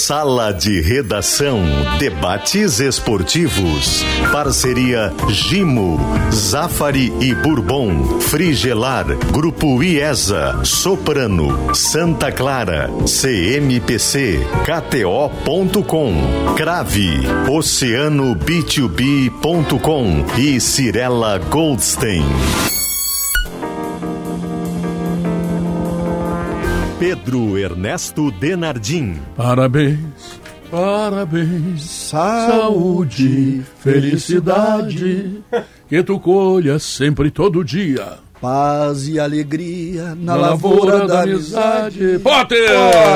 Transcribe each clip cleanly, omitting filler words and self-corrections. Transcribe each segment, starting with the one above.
Sala de Redação, debates esportivos. Parceria Gimo, Zafari e Bourbon, Frigelar, Grupo IESA, Soprano, Santa Clara, CMPC, KTO.com, Crave, Oceano B2B.com e Cirela Goldstein. Pedro Ernesto Denardim. Parabéns, parabéns, saúde, felicidade, que tu colhas sempre todo dia. Paz e alegria na lavoura da amizade. Potter!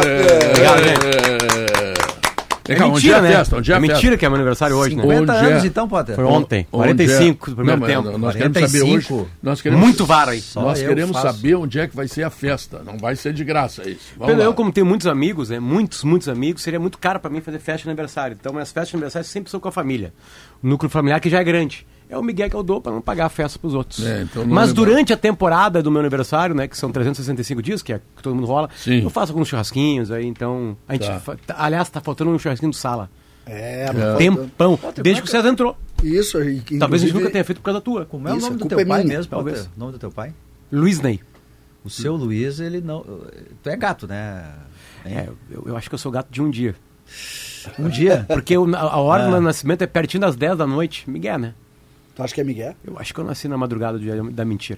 É mentira, né? Onde é a mentira que é meu aniversário hoje, 50 né? anos então, Potter. Foi ontem, 45 do primeiro tempo. Nós queremos saber hoje. Muito vara aí. Nós queremos saber onde é que vai ser a festa. Não vai ser de graça isso. Pedro, eu como tenho muitos amigos, né? Muitos amigos, seria muito caro pra mim fazer festa de aniversário. Então minhas festas de aniversário sempre são com a família. O núcleo familiar que já é grande. É o Miguel que eu dou pra não pagar a festa pros outros. Então mas durante a temporada do meu aniversário, né, que são 365 dias, que todo mundo rola, sim, eu faço alguns churrasquinhos aí, então a gente aliás, tá faltando um churrasquinho de sala. Tempão, desde que o César entrou. Isso, talvez a gente nunca tenha feito por causa da tua. Como é o nome do teu pai mesmo? Talvez. O nome do teu pai? Luiz Ney. O seu Luiz, ele não... Tu é gato, né? Eu acho que eu sou gato de um dia. Um dia? Porque a hora do meu nascimento é pertinho das 10 da noite. Miguel, né? Tu acha que é Miguel? Eu acho que eu nasci na madrugada do dia da mentira.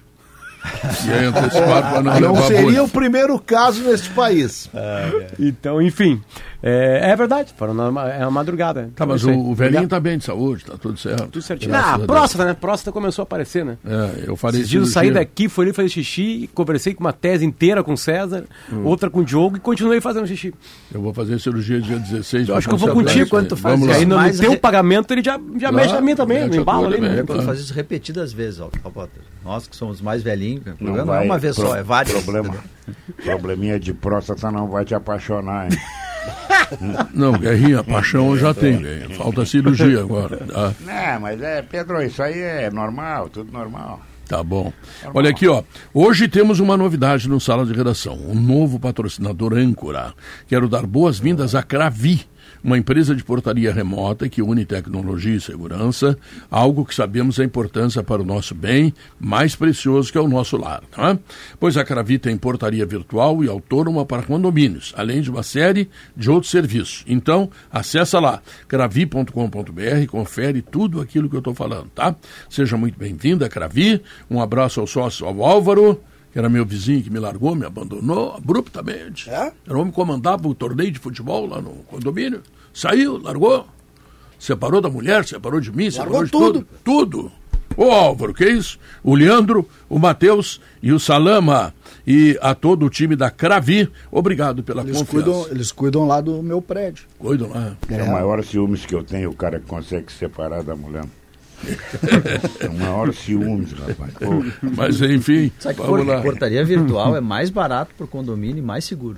Não seria o primeiro caso neste país. Então, enfim, é verdade, é uma madrugada. Tá, mas o velhinho tá bem de saúde, tá tudo certo. Tudo certinho. Próstata, né? Próstata começou a aparecer, né? Eu falei esses dias eu saí daqui, fui ali fazer xixi, conversei com uma tese inteira com o César, outra com o Diogo e continuei fazendo xixi. Eu vou fazer cirurgia dia 16. Eu acho que eu vou contigo quando tu faz. Aí no teu pagamento ele já mexe na minha também, no embalo ali. Tu faz isso repetidas vezes, ó. Nós que somos mais velhinhos, o problema não é uma vez só, é várias. Probleminha de próstata não vai te apaixonar, hein? Não, Guerrinha, paixão eu já tenho, Guerrinha. Falta cirurgia agora. Tá? Não, mas Pedro, isso aí é normal, tudo normal. Tá bom. Olha aqui, ó. Hoje temos uma novidade no Sala de Redação. Um novo patrocinador âncora. Quero dar boas-vindas à Cravi, uma empresa de portaria remota que une tecnologia e segurança, algo que sabemos a importância para o nosso bem mais precioso, que é o nosso lar. Tá? Pois a Cravi tem portaria virtual e autônoma para condomínios, além de uma série de outros serviços. Então, acessa lá, cravi.com.br e confere tudo aquilo que eu estou falando, tá? Seja muito bem-vinda, Cravi. Um abraço ao sócio, ao Álvaro, que era meu vizinho que me largou, me abandonou abruptamente. Era o homem que comandava o torneio de futebol lá no condomínio. Saiu, largou, separou da mulher, separou de mim, separou de tudo. Ô Álvaro, que isso? O Leandro, o Matheus e o Salama e a todo o time da Cravi, obrigado pela confiança. Eles cuidam lá do meu prédio. Cuidam lá. É o maior ciúmes que eu tenho, o cara que consegue se separar da mulher. É o maior ciúmes, rapaz. Mas enfim, vamos lá. Portaria virtual é mais barato por condomínio e mais seguro.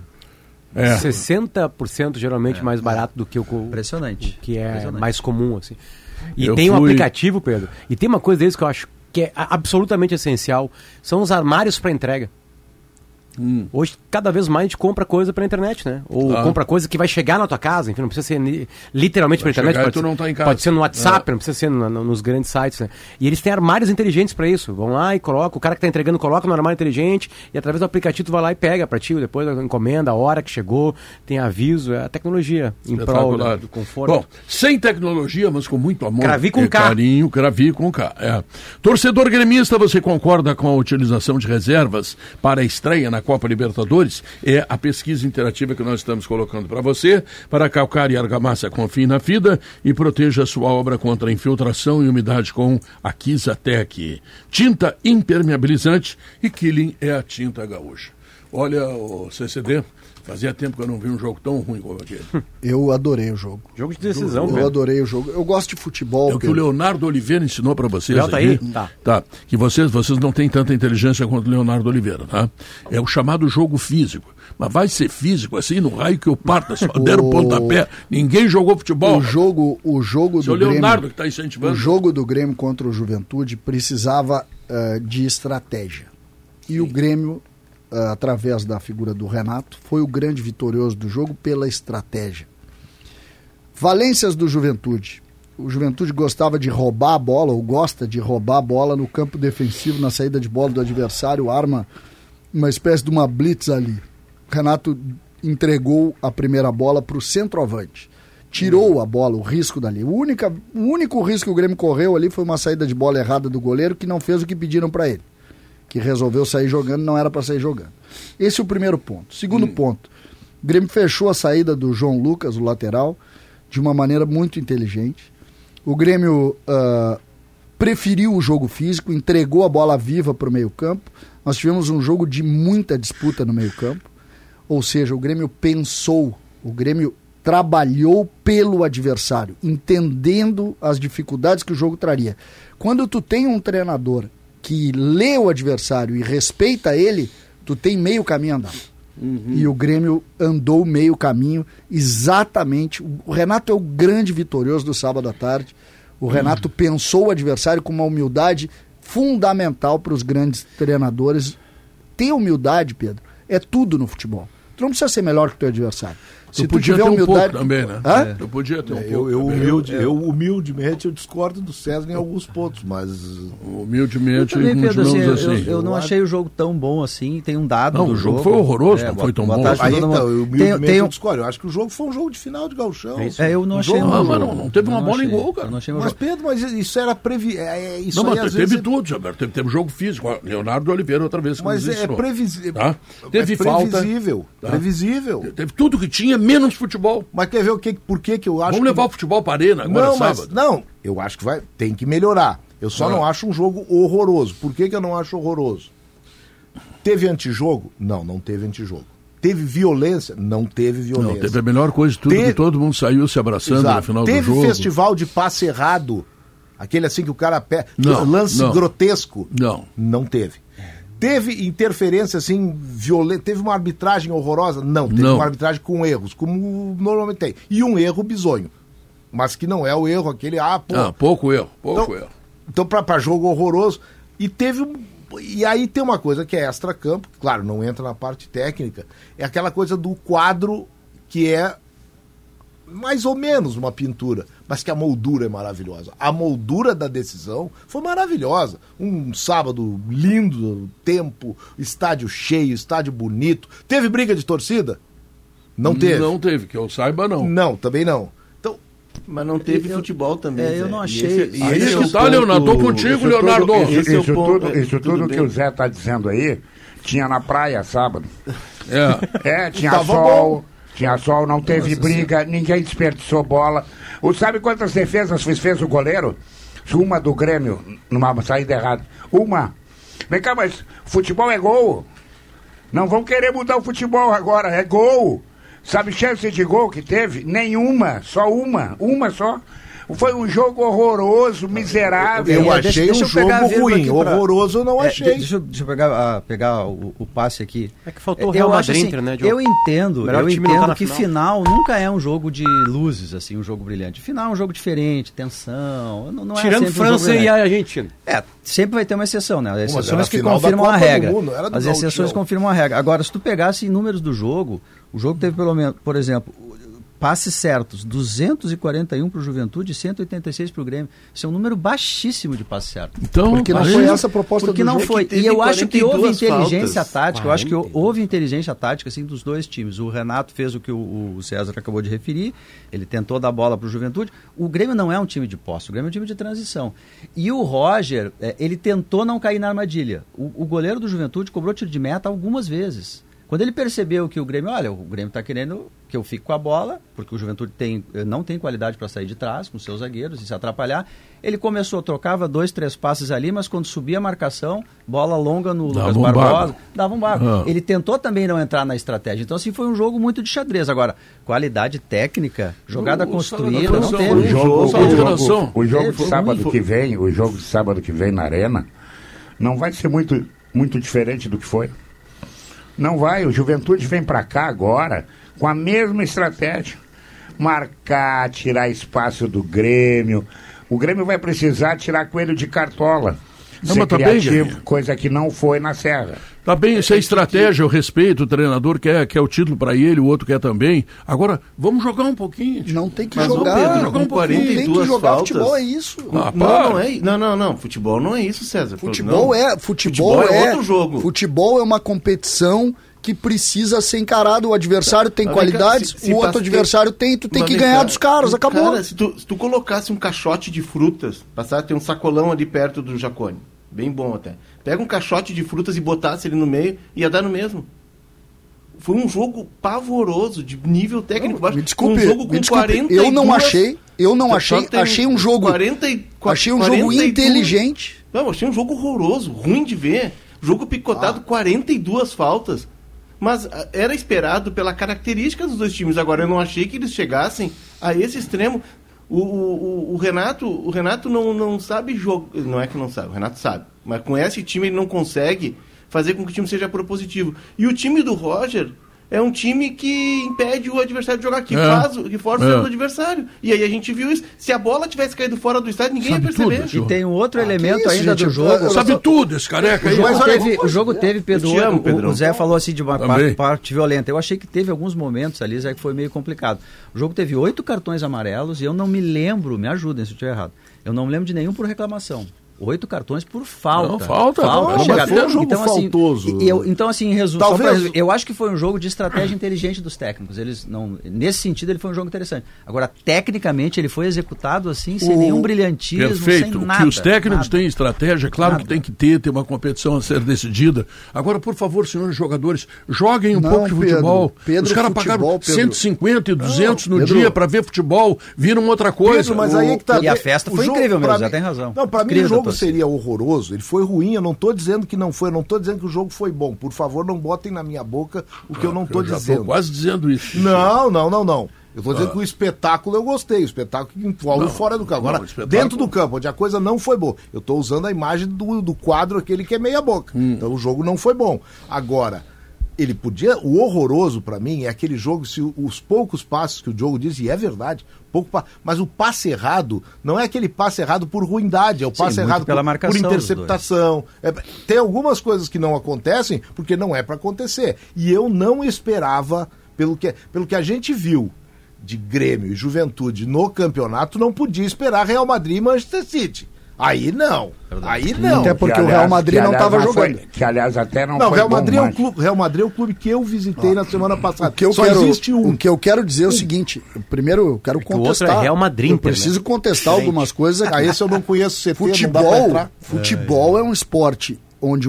60% geralmente mais barato do que o impressionante, que é mais comum, assim. E tem um aplicativo, Pedro, e tem uma coisa deles que eu acho que é absolutamente essencial, são os armários para entrega. Hoje, cada vez mais a gente compra coisa pela internet, né? Ou compra coisa que vai chegar na tua casa, enfim, não precisa ser literalmente pela internet, pode ser no WhatsApp, não precisa ser nos grandes sites, né? E eles têm armários inteligentes para isso. Vão lá e colocam, o cara que está entregando coloca no armário inteligente e através do aplicativo tu vai lá e pega para ti, depois da encomenda, a hora que chegou, tem aviso, é a tecnologia em prol do conforto. Bom, sem tecnologia, mas com muito amor. Cravi com K. Carinho, Cravi com K. Torcedor gremista, você concorda com a utilização de reservas para a estreia na Copa Libertadores? É a pesquisa interativa que nós estamos colocando para você. Para calcário e argamassa, confie na FIDA e proteja a sua obra contra infiltração e umidade com a Kizatec. Tinta impermeabilizante e Killing é a tinta gaúcha. Olha, o CCD, fazia tempo que eu não vi um jogo tão ruim como aquele. Eu adorei o jogo. Jogo de decisão, Eu adorei o jogo. Eu gosto de futebol. É o que o Leonardo Oliveira ensinou para vocês. Já tá aí? Tá. Que vocês não têm tanta inteligência quanto o Leonardo Oliveira, tá? É o chamado jogo físico. Mas vai ser físico assim, no raio que eu parta, só deram pontapé. Ninguém jogou futebol. O jogo do Grêmio... Leonardo que está incentivando. O jogo do Grêmio contra o Juventude precisava de estratégia. E o Grêmio, através da figura do Renato, foi o grande vitorioso do jogo pela estratégia. Valências do Juventude. O Juventude gostava de roubar a bola, ou gosta de roubar a bola no campo defensivo, na saída de bola do adversário, arma uma espécie de uma blitz ali. Renato entregou a primeira bola para o centroavante. Tirou a bola, o risco dali. O único risco que o Grêmio correu ali foi uma saída de bola errada do goleiro, que não fez o que pediram para ele. Que resolveu sair jogando, não era para sair jogando. Esse é o primeiro ponto. Segundo ponto, o Grêmio fechou a saída do João Lucas, o lateral, de uma maneira muito inteligente. O Grêmio preferiu o jogo físico, entregou a bola viva para o meio-campo. Nós tivemos um jogo de muita disputa no meio-campo. Ou seja, o Grêmio pensou, o Grêmio trabalhou pelo adversário, entendendo as dificuldades que o jogo traria. Quando tu tem um treinador que lê o adversário e respeita ele, tu tem meio caminho andado. E o Grêmio andou meio caminho exatamente. O Renato é o grande vitorioso do sábado à tarde. O Renato pensou o adversário com uma humildade fundamental para os grandes treinadores. Ter humildade, Pedro, é tudo no futebol. Tu não precisa ser melhor que o teu adversário. Se tu tiver humildade também, né? Eu podia ter humildemente eu discordo do César em alguns pontos, mas humildemente também, Pedro, assim. eu não achei o jogo tão bom assim. Tem um dado do jogo. O jogo foi horroroso, não foi tão bom. Aí então, humildemente eu discordo. Eu acho que o jogo foi um jogo de final de gauchão. Eu não achei. Não teve uma bola em gol, cara. Mas Pedro, isso era previsível. Não, mas teve tudo, Gilberto. Teve jogo físico. Leonardo Oliveira outra vez. Mas é previsível. Teve falta. Previsível. Teve tudo que tinha, menos futebol. Mas quer ver por que eu acho. Vamos levar o futebol para a arena agora sábado. Não, eu acho que tem que melhorar. Eu só não acho um jogo horroroso. Por que eu não acho horroroso? Teve antijogo? Não teve antijogo. Teve violência? Não teve violência. Não, teve a melhor coisa de tudo, que todo mundo saiu se abraçando no final do jogo. Teve festival de passe errado? Aquele assim que o cara lance grotesco? Não teve. Teve interferência assim, violenta, teve uma arbitragem horrorosa? Não, teve uma arbitragem com erros, como normalmente tem. E um erro bizonho. Mas que não é o erro, aquele, pouco erro. Então, para jogo horroroso. E aí tem uma coisa que é extra-campo, claro, não entra na parte técnica, é aquela coisa do quadro que é mais ou menos uma pintura, mas que a moldura é maravilhosa. A moldura da decisão foi maravilhosa. Um sábado lindo, tempo, estádio cheio, estádio bonito. Teve briga de torcida? Não teve. Não teve, que eu saiba não. Não, também não. Então, mas não teve futebol também. Eu não achei. Aí que tá, Leonardo. Tô contigo, Leonardo. Isso tudo que o Zé tá dizendo aí, tinha na praia sábado. Tinha sol. Tinha sol, não teve briga, ninguém desperdiçou bola. Sabe quantas defesas fez o goleiro? Uma do Grêmio, numa saída errada. Uma. Vem cá, mas futebol é gol. Não vão querer mudar o futebol agora, é gol. Sabe chance de gol que teve? Nenhuma, só uma só. Foi um jogo horroroso, miserável. Eu achei um jogo ruim, horroroso eu não achei. Deixa eu pegar o passe aqui. É que faltou o Real Madrid, assim, né, Diogo? Eu entendo que final nunca é um jogo de luzes, assim, um jogo brilhante. Final é um jogo diferente, tensão. Não tirando França e a Argentina. Sempre vai ter uma exceção, né? As exceções que confirmam a regra. As exceções confirmam a regra. Agora, se tu pegasse números do jogo, o jogo teve pelo menos, por exemplo, passes certos, 241 para o Juventude e 186 para o Grêmio. Isso é um número baixíssimo de passes certos. Então, porque não foi essa a proposta do jogo. Não foi. E eu acho que houve inteligência tática. Eu acho que houve inteligência tática assim, dos dois times. O Renato fez o que o César acabou de referir. Ele tentou dar bola para o Juventude. O Grêmio não é um time de posse. O Grêmio é um time de transição. E o Roger, ele tentou não cair na armadilha. O goleiro do Juventude cobrou tiro de meta algumas vezes. Quando ele percebeu que o Grêmio está querendo que eu fique com a bola, porque o Juventude não tem qualidade para sair de trás com seus zagueiros e se atrapalhar, ele trocava 2, 3 passes ali, mas quando subia a marcação, bola longa no Lucas Barbosa, dava um barco. Ele tentou também não entrar na estratégia. Então, assim, foi um jogo muito de xadrez. Agora, qualidade técnica, jogada construída, não teve. O jogo de sábado que vem na Arena não vai ser muito diferente do que foi. Não vai, o Juventude vem para cá agora com a mesma estratégia. Marcar, tirar espaço do Grêmio. O Grêmio vai precisar tirar coelho de cartola. ser criativo, coisa que não foi na Serra. Tá bem, isso é estratégia, eu respeito, o treinador quer o título para ele, o outro quer também. Agora, vamos jogar um pouquinho. Não tem que jogar. Pedro, com 42 tem que jogar faltas. Futebol é isso. Não, futebol não é isso, César. Futebol é outro jogo. Futebol é uma competição que precisa ser encarado. O adversário tem qualidades, o outro adversário tem, tu tem que ganhar dos caras, acabou. Cara, se tu colocasse um caixote de frutas, passasse a ter um sacolão ali perto do Jacone, bem bom até. Pega um caixote de frutas e botasse ele no meio, ia dar no mesmo. Foi um jogo pavoroso, de nível técnico baixo. Me desculpe, um jogo com 42... Eu não achei, achei um jogo... achei um jogo inteligente. Não, achei um jogo horroroso, ruim de ver. Jogo picotado, 42 faltas. Mas era esperado pela característica dos dois times. Agora, eu não achei que eles chegassem a esse extremo. O Renato não sabe jogar. Não é que não sabe, o Renato sabe. Mas com esse time ele não consegue fazer com que o time seja propositivo. E o time do Roger é um time que impede o adversário de jogar, que força o adversário. E aí a gente viu isso. Se a bola tivesse caído fora do estádio, ninguém ia perceber. Tudo, e tem um outro elemento ainda do jogo. Sabe tudo, esse careca aí. O jogo teve, Pedro. O Zé falou assim de uma parte violenta. Eu achei que teve alguns momentos ali, Zé, que foi meio complicado. O jogo teve 8 cartões amarelos e eu não me lembro, me ajudem se eu estiver errado, eu não me lembro de nenhum por reclamação. 8 cartões por falta. Não, falta. Mas foi um jogo faltoso. Então, assim, em resumo, eu acho que foi um jogo de estratégia inteligente dos técnicos. Eles não, nesse sentido, ele foi um jogo interessante. Agora, tecnicamente, ele foi executado assim, sem nenhum brilhantismo, perfeito. sem nada. Que os técnicos têm estratégia, claro que tem que ter uma competição a ser decidida. Agora, por favor, senhores jogadores, joguem um pouco de futebol. Os caras pagaram 150 e 200 no dia para ver futebol, viram outra coisa. Mas aí é que tá, e a festa foi incrível mesmo, já tem razão. Não, para mim o jogo seria horroroso, ele foi ruim, eu não estou dizendo que não foi, eu não estou dizendo que o jogo foi bom. Por favor, não botem na minha boca o que eu não estou dizendo. Estou quase dizendo isso. Não. Eu estou dizendo que o espetáculo eu gostei, o espetáculo que envolve fora do campo. Agora, dentro do campo, onde a coisa não foi boa. Eu estou usando a imagem do quadro aquele que é meia boca. Então o jogo não foi bom. Agora, ele podia... O horroroso para mim é aquele jogo, se os poucos passes que o Diogo diz, e é verdade, mas o passe errado não é aquele passe errado por ruindade, é o passe errado por interceptação. Tem algumas coisas que não acontecem porque não é para acontecer. E eu não esperava, pelo que a gente viu de Grêmio e Juventude no campeonato, não podia esperar Real Madrid e Manchester City. Aí não. Até porque o Real Madrid não estava jogando. Que aliás até não foi Real Madrid bom, Real Madrid é o clube que eu visitei na semana passada. Existe um. O que eu quero dizer é o seguinte, primeiro eu quero contestar. O outro é Real Madrid, eu preciso contestar algumas coisas. Esse eu não conheço. Futebol é um esporte onde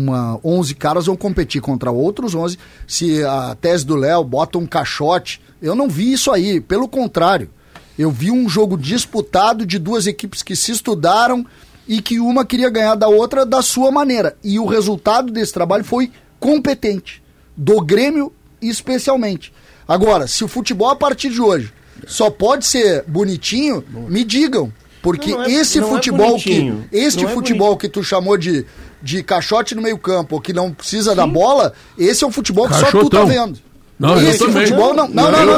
11 caras vão competir contra outros 11. Se a tese do Léo bota um caixote, eu não vi isso aí, pelo contrário. Eu vi um jogo disputado de duas equipes que se estudaram e que uma queria ganhar da outra da sua maneira. E o resultado desse trabalho foi competente, do Grêmio especialmente. Agora, se o futebol a partir de hoje só pode ser bonitinho, me digam. Porque esse futebol que tu chamou de caixote no meio campo, ou que não precisa da bola, esse é um futebol que só tu tá vendo. Não, esse futebol não.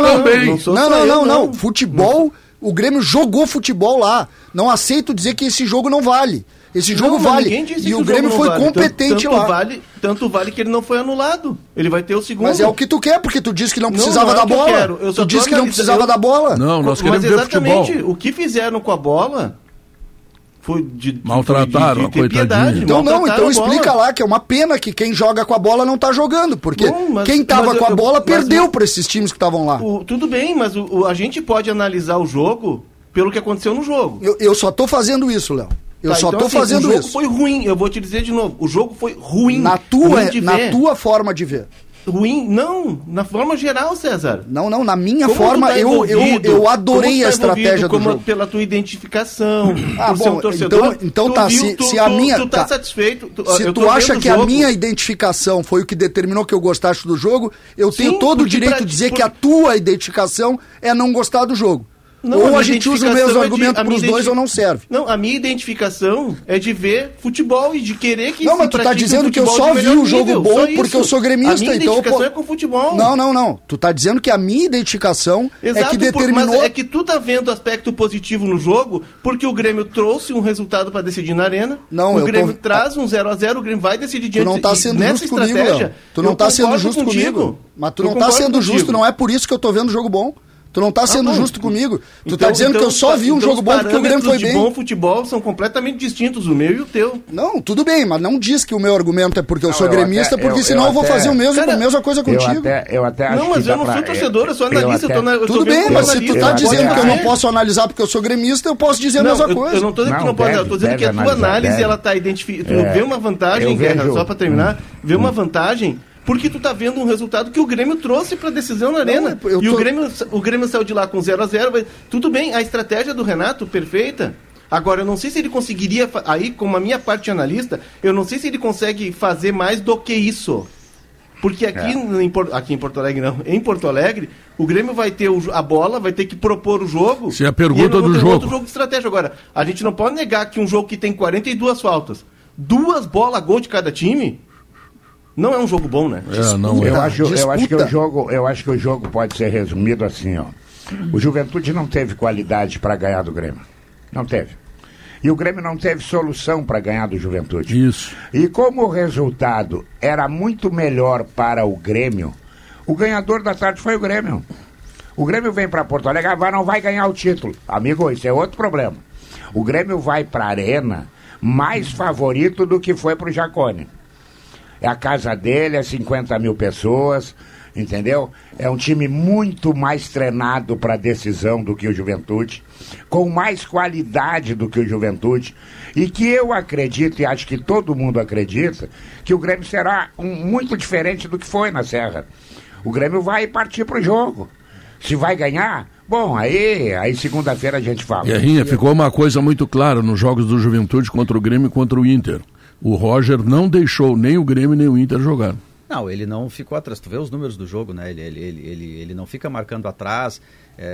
Não. Futebol, o Grêmio jogou futebol lá. Não aceito dizer que esse jogo não vale. Esse jogo vale. E o Grêmio foi competente lá. Tanto vale que ele não foi anulado. Ele vai ter o segundo. Mas é o que tu quer, porque tu disse que não precisava da bola. Tu disse que não precisava da bola. Não, nós queremos ver futebol. Exatamente. O que fizeram com a bola foi maltrataram a coitadinha. Então explica lá que é uma pena que quem joga com a bola não tá jogando, porque quem tava com a bola perdeu para esses times que estavam lá. Tudo bem, mas a gente pode analisar o jogo pelo que aconteceu no jogo. Eu só tô fazendo isso, Léo. Fazendo isso. O jogo foi ruim, eu vou te dizer de novo. O jogo foi ruim. Na tua forma de ver. Ruim? Não, na forma geral, César. Não, na minha forma, eu adorei a estratégia do jogo. Pela tua identificação, por ser um torcedor. Então tá, se a minha... Tu tá satisfeito? Se tu acha que a minha identificação foi o que determinou que eu gostasse do jogo, eu tenho todo o direito de dizer que a tua identificação é não gostar do jogo. Ou a gente usa o mesmo argumento para os dois ou não serve. Não, a minha identificação é de ver futebol e de querer que não, mas tu tá dizendo que eu só vi o jogo bom porque eu sou gremista. A minha identificação é com futebol. Não. Tu tá dizendo que a minha identificação é que determinou... Mas é que tu tá vendo aspecto positivo no jogo porque o Grêmio trouxe um resultado para decidir na Arena. Não, o Grêmio traz um 0-0, o Grêmio vai decidir diante. Tu não tá sendo justo comigo, Léo. Tu não tá sendo justo comigo. Mas tu não tá sendo justo, não é por isso que eu tô vendo o jogo bom. Tu não tá sendo justo comigo. Tu tá dizendo que eu só vi um jogo bom porque o Grêmio foi bem. Os bom futebol são completamente distintos, o meu e o teu. Não, tudo bem, mas não diz que o meu argumento é porque eu sou gremista, porque senão eu vou fazer a mesma coisa contigo. Eu até acho não, mas eu não sou torcedor, eu sou analista. Tudo bem, mas se tu tá dizendo que eu não posso analisar porque eu sou gremista, eu posso dizer a mesma coisa. Eu não tô dizendo que não pode, eu tô dizendo que a tua análise, ela tá identificando. Tu vê uma vantagem, Guerra, só pra terminar, vê uma vantagem... Porque tu tá vendo um resultado que o Grêmio trouxe pra decisão na Arena. E o Grêmio saiu de lá com 0-0. Tudo bem, a estratégia do Renato, perfeita. Agora, eu não sei se ele conseguiria, aí, como a minha parte de analista, eu não sei se ele consegue fazer mais do que isso. Porque aqui em Porto Alegre, não. Em Porto Alegre, o Grêmio vai ter a bola, vai ter que propor o jogo. Se é a pergunta do jogo. Outro jogo de estratégia. Agora, a gente não pode negar que um jogo que tem 42 faltas, 2 bolas gol de cada time... Não é um jogo bom, né? Eu acho que o jogo pode ser resumido assim, ó. O Juventude não teve qualidade para ganhar do Grêmio. Não teve. E o Grêmio não teve solução para ganhar do Juventude. Isso. E como o resultado era muito melhor para o Grêmio, o ganhador da tarde foi o Grêmio. O Grêmio vem para Porto Alegre, não vai ganhar o título. Amigo, isso é outro problema. O Grêmio vai para a Arena mais favorito do que foi para o Jacone. É a casa dele, é 50 mil pessoas, entendeu? É um time muito mais treinado para decisão do que o Juventude, com mais qualidade do que o Juventude, e que eu acredito, e acho que todo mundo acredita, que o Grêmio será muito diferente do que foi na Serra. O Grêmio vai partir para o jogo. Se vai ganhar, bom, aí segunda-feira a gente fala. Guerrinha, ficou uma coisa muito clara nos jogos do Juventude contra o Grêmio e contra o Inter. O Roger não deixou nem o Grêmio nem o Inter jogar. Não, ele não ficou atrás. Tu vê os números do jogo, né? Ele não fica marcando atrás.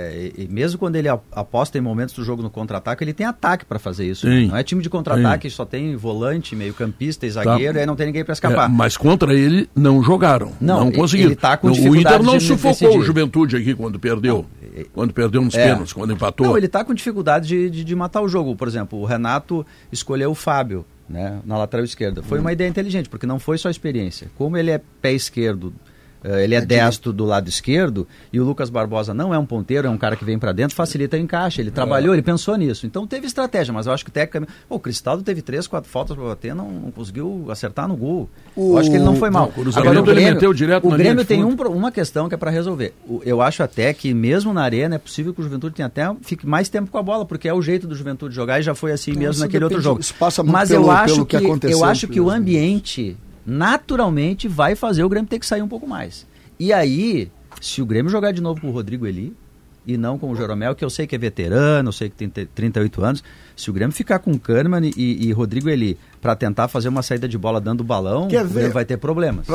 E mesmo quando ele aposta em momentos do jogo no contra-ataque, ele tem ataque para fazer isso. Sim. Não é time de contra-ataque, só tem volante, meio-campista e zagueiro, e aí não tem ninguém para escapar. Mas contra ele não jogaram. Não conseguiram. Ele tá com o Inter não sufocou o Juventude aqui quando perdeu. Quando perdeu nos pênaltis, quando empatou. Não, ele tá com dificuldade de matar o jogo. Por exemplo, o Renato escolheu o Fábio, né, na lateral esquerda. Foi uma ideia inteligente, porque não foi só experiência. Como ele é pé esquerdo, ele é destro do lado esquerdo, e o Lucas Barbosa não é um ponteiro, é um cara que vem para dentro, facilita o encaixe. Ele trabalhou, ele pensou nisso. Então teve estratégia, mas eu acho que tecnicamente... O Cristaldo teve 3, 4 faltas para bater, não conseguiu acertar no gol. Eu acho que ele não foi mal. Agora, o Grêmio tem uma questão que é para resolver. Eu acho até que mesmo na Arena é possível que o Juventude fique mais tempo com a bola, porque é o jeito do Juventude jogar e já foi assim mesmo naquele outro jogo. Mas eu acho que o ambiente naturalmente vai fazer o Grêmio ter que sair um pouco mais. E aí, se o Grêmio jogar de novo com o Rodrigo Eli, e não com o Jeromel, que eu sei que é veterano, eu sei que tem 38 anos, se o Grêmio ficar com Kahneman e Rodrigo Eli para tentar fazer uma saída de bola dando balão, o Grêmio vai ter problemas.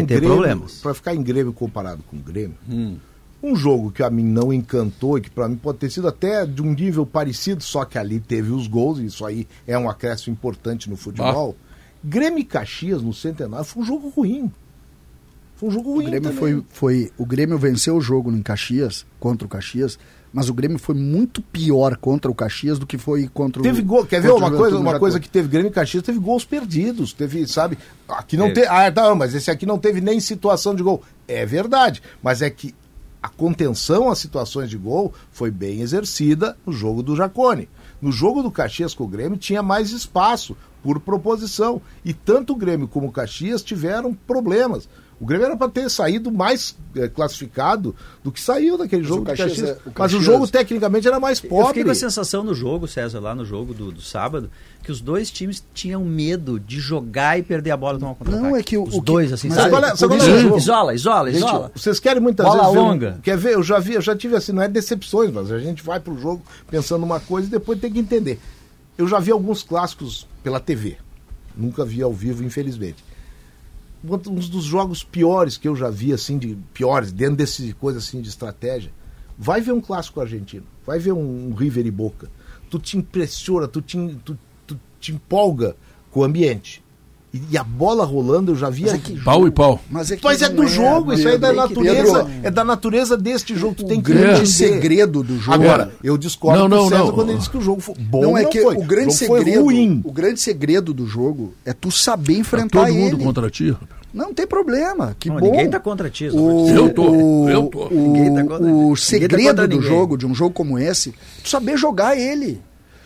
Para ficar em Grêmio comparado com o Grêmio, um jogo que a mim não encantou e que para mim pode ter sido até de um nível parecido, só que ali teve os gols, e isso aí é um acréscimo importante no futebol. Grêmio e Caxias no Centenário foi um jogo ruim. Foi um jogo ruim. O Grêmio venceu o jogo em Caxias, contra o Caxias, mas o Grêmio foi muito pior contra o Caxias do que foi contra o... Teve gol, quer ver uma coisa que teve Grêmio e Caxias, teve gols perdidos, teve, sabe, aqui não teve, mas esse aqui não teve nem situação de gol. É verdade, mas é que a contenção às situações de gol foi bem exercida no jogo do Jacone. No jogo do Caxias com o Grêmio tinha mais espaço por proposição, e tanto o Grêmio como o Caxias tiveram problemas. O Grêmio era para ter saído mais classificado do que saiu daquele jogo do Caxias. Mas o jogo tecnicamente era mais pobre. Eu fiquei com a sensação no jogo, César, lá no jogo do sábado, que os dois times tinham medo de jogar e perder a bola e tomar um contra-ataque. Não, é que os dois, assim, sabe? Isola. Gente, vocês querem muitas bola vezes... longa. Quer ver? Eu já tive assim, não é decepções, mas a gente vai pro jogo pensando uma coisa e depois tem que entender. Eu já vi alguns clássicos pela TV. Nunca vi ao vivo, infelizmente. Um dos jogos piores que eu já vi, assim, piores, dentro desse coisa assim de estratégia, Vai ver um clássico argentino, vai ver um River e Boca. Tu te impressiona, tu te empolga com o ambiente. E a bola rolando, eu já vi aqui. Pau e pau. Mas é do jogo, isso aí é da natureza. É da natureza deste jogo. Tu tem que entender. O grande segredo do jogo. Agora, eu discordo do César quando ele diz que o jogo foi bom. Não, é que o grande segredo. O grande segredo do jogo é tu saber enfrentar ele. Todo mundo contra ti. Não tem problema. Que bom. Ninguém tá contra ti. Eu tô. O segredo do jogo, de um jogo como esse, tu saber jogar ele.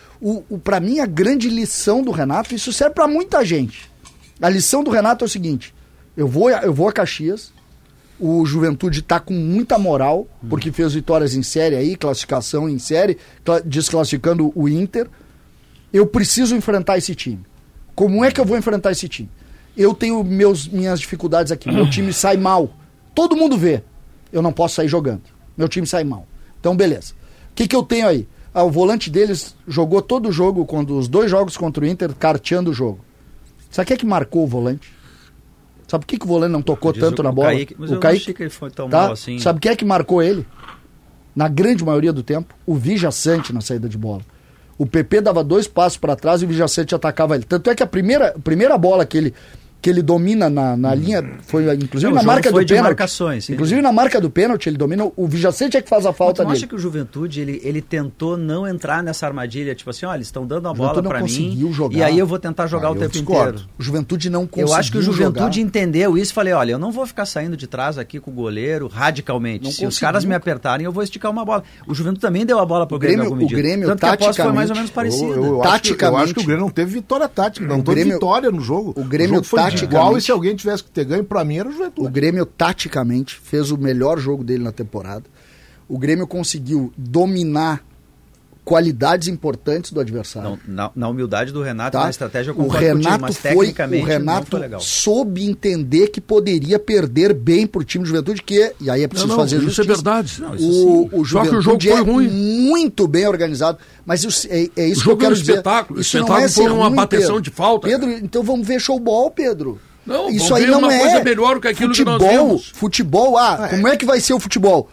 Pra mim, a grande lição do Renato, isso serve pra muita gente. A lição do Renato é o seguinte: eu vou a Caxias, o Juventude está com muita moral, porque fez vitórias em série aí, classificação em série, desclassificando o Inter. Eu preciso enfrentar esse time. Como é que eu vou enfrentar esse time? Eu tenho minhas dificuldades aqui, meu time sai mal. Todo mundo vê. Eu não posso sair jogando. Meu time sai mal. Então, beleza. O que eu tenho aí? O volante deles jogou todo o jogo, os 2 jogos contra o Inter, carteando o jogo. Sabe quem é que marcou o volante? Sabe por que o volante não tocou tanto na bola? Mas eu não achei que ele foi tão mal assim. Sabe quem é que marcou ele? Na grande maioria do tempo, o Vijaçante na saída de bola. O PP dava 2 passos para trás e o Vijaçante atacava ele. Tanto é que a primeira bola que ele domina na linha, foi inclusive na marca do pênalti. Inclusive na marca do pênalti, ele domina. O Vijaçante é que faz a falta dele. Você acha que o Juventude, ele tentou não entrar nessa armadilha, tipo assim, eles estão dando a bola pra mim, e aí eu vou tentar jogar o tempo inteiro. O Juventude não conseguiu. Eu acho que o Juventude entendeu isso e falei, eu não vou ficar saindo de trás aqui com o goleiro radicalmente. Se os caras me apertarem, eu vou esticar uma bola. O Juventude também deu a bola pro Grêmio. O Grêmio, tanto que a aposta foi mais ou menos parecida. Eu acho que o Grêmio não teve vitória tática, não teve vitória no jogo. O Grêmio foi igual, e se alguém tivesse que ter ganho, pra mim era o Juventude. O Grêmio, taticamente, fez o melhor jogo dele na temporada. O Grêmio conseguiu dominar qualidades importantes do adversário. Não, na humildade do Renato, na estratégia com o Renato, mas tecnicamente o Renato foi legal. Soube entender que poderia perder bem pro time do Juventude, e aí é preciso fazer justiça. Isso é verdade. O Juventude foi ruim. Muito bem organizado, mas é isso que eu quero dizer. Espetáculo. Isso espetáculo foi uma bateção de falta. Pedro, então vamos ver showball, Pedro. Não, isso aí não é coisa melhor que aquilo futebol, que nós vimos. Futebol, como é que vai ser o futebol?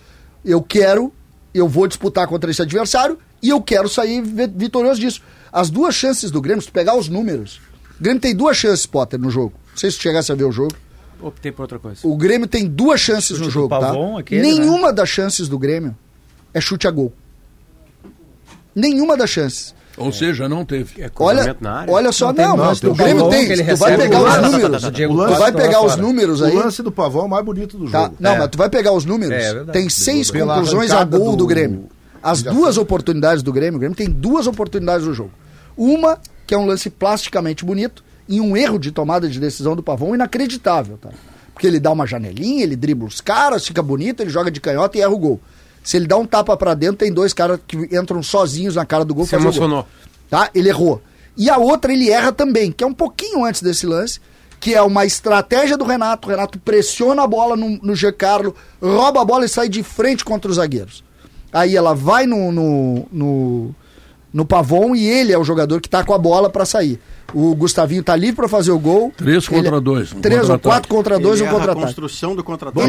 Eu vou disputar contra esse adversário e eu quero sair vitorioso disso. As 2 chances do Grêmio, se tu pegar os números, o Grêmio tem 2 chances, Potter, no jogo. Não sei se tu chegasse a ver o jogo. Optei por outra coisa. O Grêmio tem 2 chances no jogo, Pavon, tá? Nenhuma das chances do Grêmio é chute a gol. Nenhuma das chances. Ou seja, não teve. Olha só, mas o Grêmio tem. Tu vai pegar os números. Tu vai pegar os números aí. O lance do Pavão é o mais bonito do jogo. Não, mas tu vai pegar os números. Tem 6 conclusões a gol do Grêmio. As 2 oportunidades do Grêmio, o Grêmio tem 2 oportunidades no jogo. Uma, que é um lance plasticamente bonito, e um erro de tomada de decisão do Pavão inacreditável, tá? Porque ele dá uma janelinha, ele dribla os caras, fica bonito, ele joga de canhota e erra o gol. Se ele dá um tapa pra dentro, tem 2 caras que entram sozinhos na cara do gol. Se emocionou. Tá? Ele errou. E a outra ele erra também, que é um pouquinho antes desse lance, que é uma estratégia do Renato. O Renato pressiona a bola no Giancarlo, rouba a bola e sai de frente contra os zagueiros. Aí ela vai no Pavon e ele é o jogador que tá com a bola pra sair. O Gustavinho tá livre pra fazer o gol. 3 contra 2. 3 ou 4 contra 2, um contra-ataque. A construção do contra-ataque.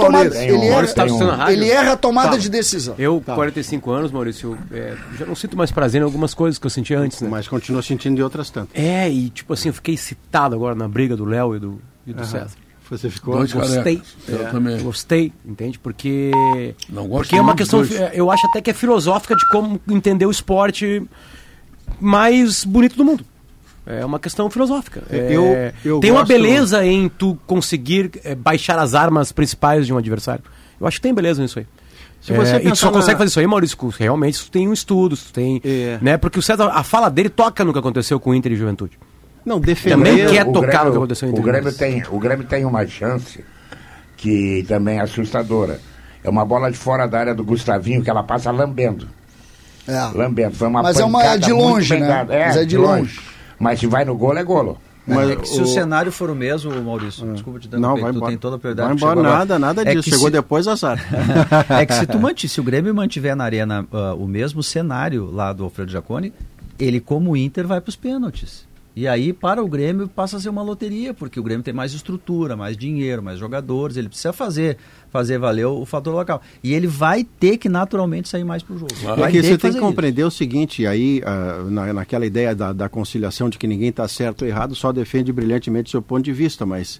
Ele erra a tomada de decisão. 45 anos, Maurício, já não sinto mais prazer em algumas coisas que eu sentia antes, né? Mas continua sentindo de outras tantas. E tipo assim, eu fiquei excitado agora na briga do Léo e do César. Você ficou... Gostei. Eu também. Gostei, entende? Porque porque é uma questão, eu acho até que é filosófica de como entender o esporte mais bonito do mundo. É uma questão filosófica. Tem uma beleza em tu conseguir baixar as armas principais de um adversário. Eu acho que tem beleza nisso aí. E tu só consegue fazer isso aí, Maurício, realmente tu tem um estudo, tu tem, né? Porque o César, a fala dele toca no que aconteceu com o Inter e Juventude. Não, defender. Também quer tocar no que aconteceu com o Inter. O Grêmio tem uma chance que também é assustadora. É uma bola de fora da área do Gustavinho que ela passa lambendo. Lambendo. Foi uma mas é de longe, né? Mas é de longe. Mas se vai no golo, é golo. Mas se o cenário for o mesmo, Maurício, desculpa te dar tu tem toda a prioridade. Vai embora, nada disso. Chegou depois, azar. É que se o Grêmio mantiver na arena o mesmo cenário lá do Alfredo Jaconi, ele, como Inter, vai para os pênaltis. E aí, para o Grêmio, passa a ser uma loteria, porque o Grêmio tem mais estrutura, mais dinheiro, mais jogadores, ele precisa fazer valer o fator local. E ele vai ter que naturalmente sair mais para o jogo. Porque você tem que compreender o seguinte, aí, naquela ideia da conciliação de que ninguém está certo ou errado, só defende brilhantemente o seu ponto de vista, mas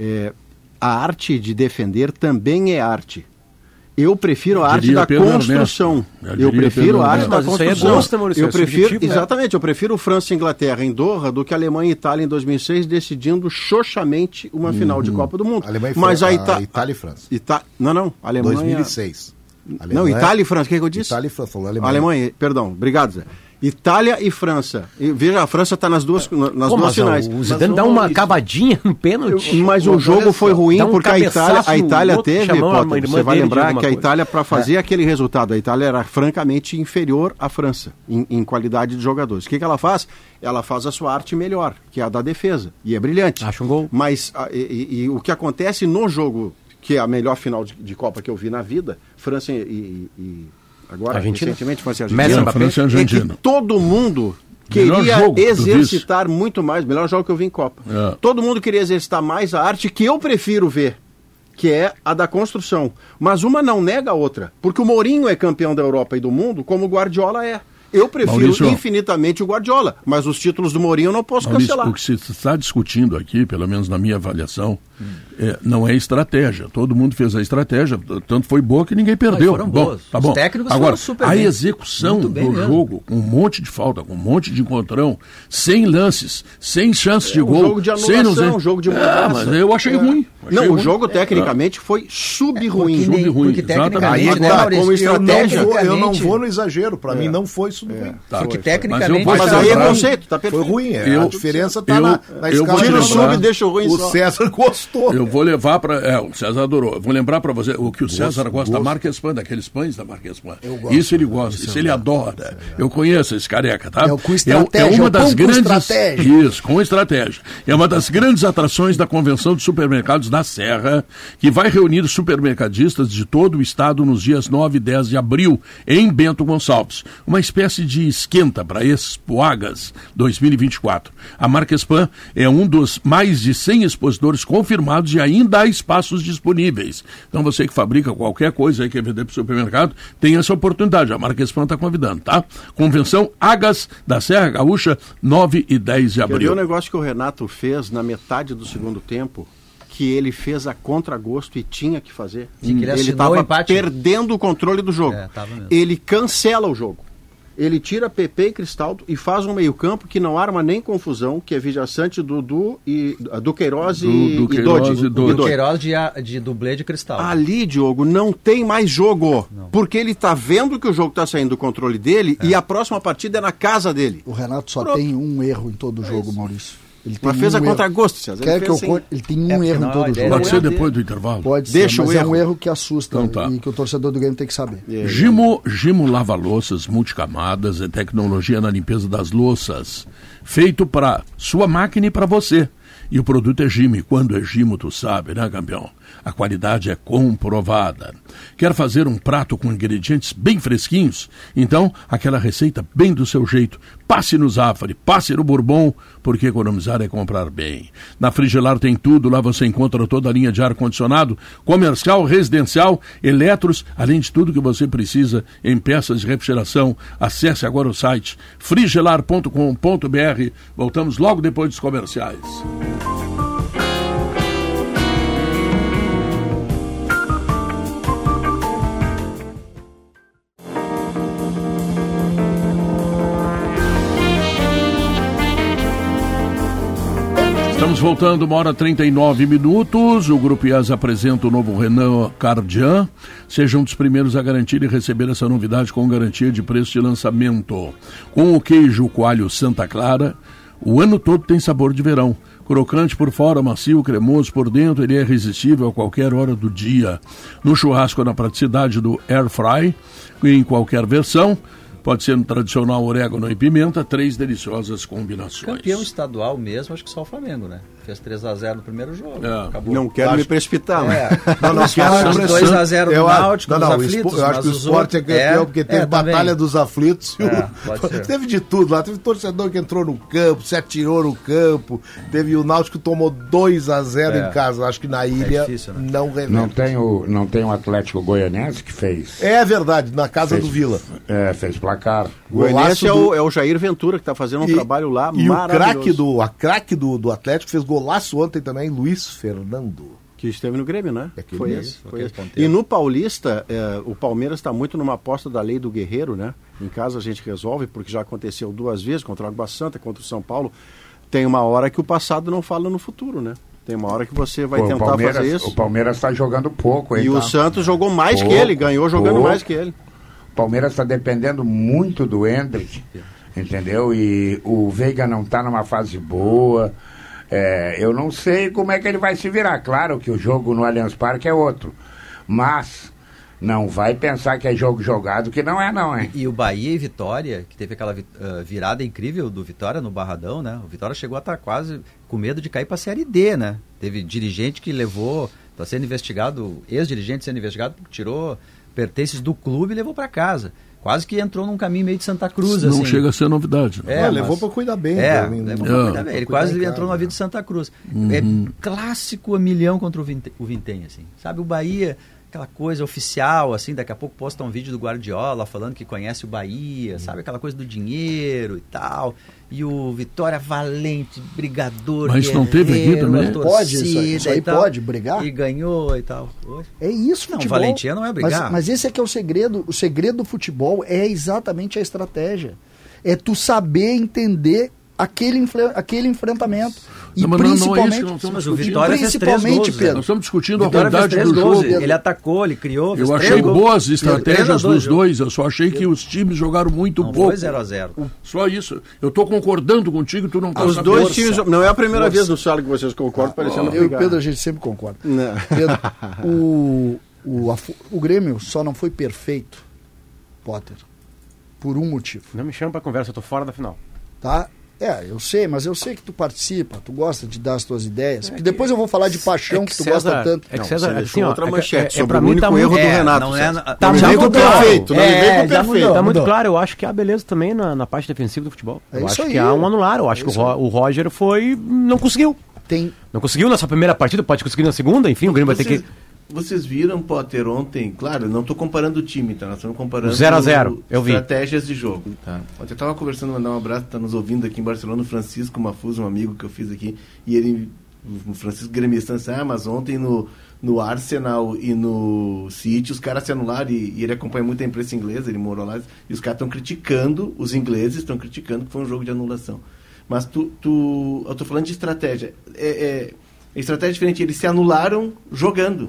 a arte de defender também é arte. Eu prefiro a arte da construção. Eu prefiro a arte da construção. Eu prefiro, exatamente, eu prefiro França e Inglaterra em Doha do que Alemanha e Itália em 2006 decidindo xoxamente uma final de Copa do Mundo. Mas Itália e França. Não, Alemanha... 2006. Não, Itália e França, o que eu disse? Itália e França, falou Alemanha, perdão, obrigado, Zé. Itália e França. E veja, a França está nas duas finais. O Zidane dá uma cavadinha no pênalti. Mas o jogo foi ruim porque a Itália teve, Potter, você vai lembrar que a Itália, para fazer aquele resultado, a Itália era francamente inferior à França em qualidade de jogadores. O que ela faz? Ela faz a sua arte melhor, que é a da defesa. E é brilhante. Acha um gol. Mas e o que acontece no jogo, que é a melhor final de Copa que eu vi na vida, França e agora, Argentina? Recentemente, foi a Argentina. França e Argentina. É que todo mundo queria exercitar muito mais, melhor jogo que eu vi em Copa. Todo mundo queria exercitar mais a arte que eu prefiro ver, que é a da construção. Mas uma não nega a outra, porque o Mourinho é campeão da Europa e do mundo, como o Guardiola é. Eu prefiro infinitamente o Guardiola, mas os títulos do Mourinho eu não posso cancelar. O que se está discutindo aqui, pelo menos na minha avaliação, não é estratégia. Todo mundo fez a estratégia, tanto foi boa que ninguém perdeu. Foram boas. Tá bom. Os técnicos agora, foram super a bem. execução do jogo, com um monte de falta, com um monte de encontrão, sem lances, sem chances de gol. Jogo de anulação, jogo de mudança. Mas eu achei ruim. O jogo tecnicamente foi sub-ruim. Porque tecnicamente, como estratégia, eu não vou no exagero. Para mim não foi sub-ruim. Porque tecnicamente... Mas aí é conceito, tá perfeito. Foi ruim, a diferença está na escala. Tira o sub e deixa o ruim O só. César gostou. Eu vou levar para... o César adorou. Eu vou lembrar para você o que o César gosta da Marques Pan, daqueles pães da Marques Pan. Isso ele gosta, isso ele adora. Eu conheço esse careca, tá? Com estratégia. É uma das grandes... Isso, com estratégia. É uma das grandes atrações da Convenção de Supermercados da Serra, que vai reunir supermercadistas de todo o estado nos dias 9 e 10 de abril, em Bento Gonçalves. Uma espécie de esquenta para Expoagas 2024. A Marques Pan é um dos mais de 100 expositores confirmados e ainda há espaços disponíveis. Então você que fabrica qualquer coisa aí que quer vender para o supermercado, tem essa oportunidade. A Marques Pan está convidando, tá? Convenção Agas da Serra Gaúcha, 9 e 10 de abril. Eu vi o negócio que o Renato fez na metade do segundo tempo, que ele fez a contragosto e tinha que fazer. Ele estava perdendo o controle do jogo. Ele cancela o jogo. Ele tira Pepe e Cristaldo e faz um meio-campo que não arma nem confusão, que é Vijaçante, Dudu e Duqueiroz e Dodi. Duqueiroz de dublê de Cristaldo. Ali, Diogo, não tem mais jogo. Não. Porque ele está vendo que o jogo está saindo do controle dele e a próxima partida é na casa dele. O Renato só tem um erro em todo o jogo, Maurício. Mas fez a contragosto, César. Ele tem um erro em todo o jogo. Pode ser depois do intervalo? Pode ser, mas é um erro que assusta e que o torcedor do Grêmio tem que saber. Gimo lava-louças multicamadas é tecnologia na limpeza das louças. Feito para sua máquina e para você. E o produto é Gimo. E quando é Gimo, tu sabe, né, campeão? A qualidade é comprovada. Quer fazer um prato com ingredientes bem fresquinhos? Então, aquela receita bem do seu jeito. Passe no Zafari, passe no Bourbon, porque economizar é comprar bem. Na Frigelar tem tudo, lá você encontra toda a linha de ar-condicionado, comercial, residencial, eletros, além de tudo que você precisa em peças de refrigeração. Acesse agora o site frigelar.com.br. Voltamos logo depois dos comerciais. Estamos voltando, 1h39. O Grupo IAS apresenta o novo Renault Cardian. Seja um dos primeiros a garantir e receber essa novidade com garantia de preço de lançamento. Com o queijo coalho Santa Clara, o ano todo tem sabor de verão. Crocante por fora, macio, cremoso por dentro, ele é irresistível a qualquer hora do dia. No churrasco, na praticidade do Air Fry, em qualquer versão. Pode ser no tradicional orégano e pimenta, 3 deliciosas combinações. Campeão estadual mesmo, acho que só o Flamengo, né? Fez 3-0 no primeiro jogo. Acabou. Não quero me precipitar, né? Não quero 2-0 no Náutico, nos aflitos. Eu acho que o Sport é campeão, porque teve Batalha dos Aflitos. Teve de tudo lá. Teve torcedor que entrou no campo, se atirou no campo. Teve o Náutico que tomou 2-0 em casa. Acho que na ilha difícil, né? Não tem o Atlético Goianiense que fez. É verdade, na casa do Vila. Fez placar. O Goianiense é o Jair Ventura, que está fazendo um trabalho lá maravilhoso. A craque do Atlético fez golaço ontem também, Luiz Fernando. Que esteve no Grêmio, né? Foi esse. E no Paulista, o Palmeiras está muito numa aposta da lei do guerreiro, né? Em casa a gente resolve, porque já aconteceu 2 vezes, contra o Água Santa, contra o São Paulo. Tem uma hora que o passado não fala no futuro, né? Tem uma hora que você vai tentar fazer isso. O Palmeiras está jogando pouco. E o Santos jogou mais que ele, ganhou jogando mais que ele. O Palmeiras está dependendo muito do Endrick, entendeu? E o Veiga não está numa fase boa. Eu não sei como é que ele vai se virar. Claro que o jogo no Allianz Parque é outro, mas não vai pensar que é jogo jogado, que não é não, hein? E o Bahia e Vitória, que teve aquela virada incrível do Vitória no Barradão, né? O Vitória chegou a estar quase com medo de cair para a Série D, né? Teve dirigente que levou, está sendo investigado, ex-dirigente sendo investigado, porque tirou pertences do clube e levou para casa. Quase que entrou num caminho meio de Santa Cruz. Não assim. Chega a ser novidade. Né? Levou para cuidar bem. Levou para cuidar bem. Ele quase entrou na vida de Santa Cruz. É clássico a milhão contra o Vintém, assim. Sabe, o Bahia, aquela coisa oficial, assim, daqui a pouco posta um vídeo do Guardiola falando que conhece o Bahia, sabe, aquela coisa do dinheiro e tal. E o Vitória valente, brigador, mas não teve aqui também? Pode isso aí pode brigar? E ganhou e tal. É isso, futebol. Não, valentia não é brigar. Mas esse é que é o segredo. O segredo do futebol é exatamente a estratégia. É tu saber entender aquele enfrentamento. E principalmente, mas o Vitória fez 3 gols, Pedro. Nós estamos discutindo a qualidade do jogo. Ele atacou, ele criou. Eu achei boas estratégias dos dois. Eu só achei que os times jogaram muito pouco. Foi 0-0. Só isso. Eu estou concordando contigo, tu não está Os dois times. Não é a primeira vez no Sala que vocês concordam, parecendo eu e o Pedro, a gente sempre concorda. Pedro, o Grêmio só não foi perfeito, Potter, por um motivo. Não me chama para conversa, eu estou fora da final. Tá? Eu sei, mas eu sei que tu participa, tu gosta de dar as tuas ideias. Porque depois eu vou falar de paixão que tu gosta tanto. É que César, assim, outra manchete sobre o único erro do Renato. Tá muito perfeito, Tá muito claro, eu acho que há beleza também na parte defensiva do futebol. Eu acho que há um anular, eu acho que o Roger não conseguiu. Não conseguiu nessa primeira partida, pode conseguir na segunda, enfim, o Grêmio vai ter que... Vocês viram, Potter, ontem, claro, não estou comparando o time, tá? Nós estamos comparando 0-0, eu vi. Estratégias de jogo, tá? Ontem eu estava conversando, mandar um abraço, tá nos ouvindo aqui em Barcelona, o Francisco Mafuso, um amigo que eu fiz aqui, e o Francisco gremista, mas ontem no Arsenal e no City, os caras se anularam, e ele acompanha muito a imprensa inglesa, ele morou lá, e os caras estão criticando, os ingleses estão criticando que foi um jogo de anulação. Mas eu estou falando de estratégia. Estratégia diferente, eles se anularam jogando.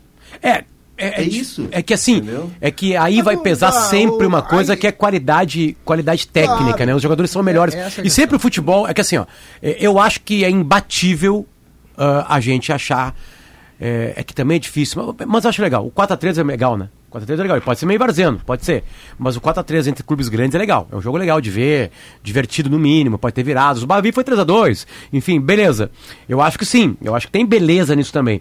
É isso. É que assim, entendeu? É que aí vai pesar sempre uma coisa que é qualidade técnica, né? Os jogadores são melhores. E sempre o futebol, é que assim, eu acho que é imbatível a gente achar, é que também é difícil, mas eu acho legal. O 4-3 é legal, né? O 4-3 é legal, ele pode ser meio varzeno, pode ser, mas o 4-3 entre clubes grandes é legal, é um jogo legal de ver, divertido no mínimo, pode ter virados, o Bavi foi 3-2, enfim, beleza, eu acho que sim, eu acho que tem beleza nisso também,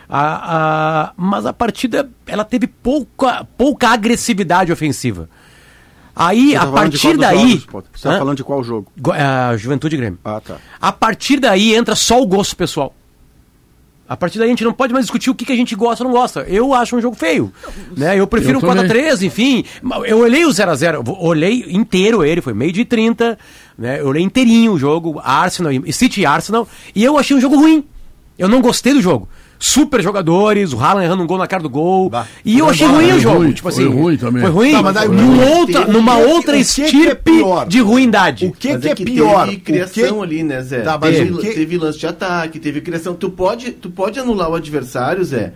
mas a partida, ela teve pouca agressividade ofensiva, aí, a partir daí... Você está falando de qual jogo? Juventude e Grêmio. Ah, tá. A partir daí entra só o gosto pessoal. A partir daí a gente não pode mais discutir o que a gente gosta ou não gosta. Eu acho um jogo feio. Né? Eu prefiro o 4-3, enfim. Eu olhei o 0-0, olhei inteiro ele, foi meio de 30. Né? Eu olhei inteirinho o jogo, Arsenal, City e Arsenal, e eu achei um jogo ruim. Eu não gostei do jogo. Super jogadores, o Haaland errando um gol na cara do gol. E eu achei ruim o jogo. Tipo assim, foi ruim também. Foi ruim. Numa outra estirpe de ruindade. O que é pior? Teve criação ali, né, Zé? Teve lance de ataque, teve criação. Tu pode anular o adversário, Zé,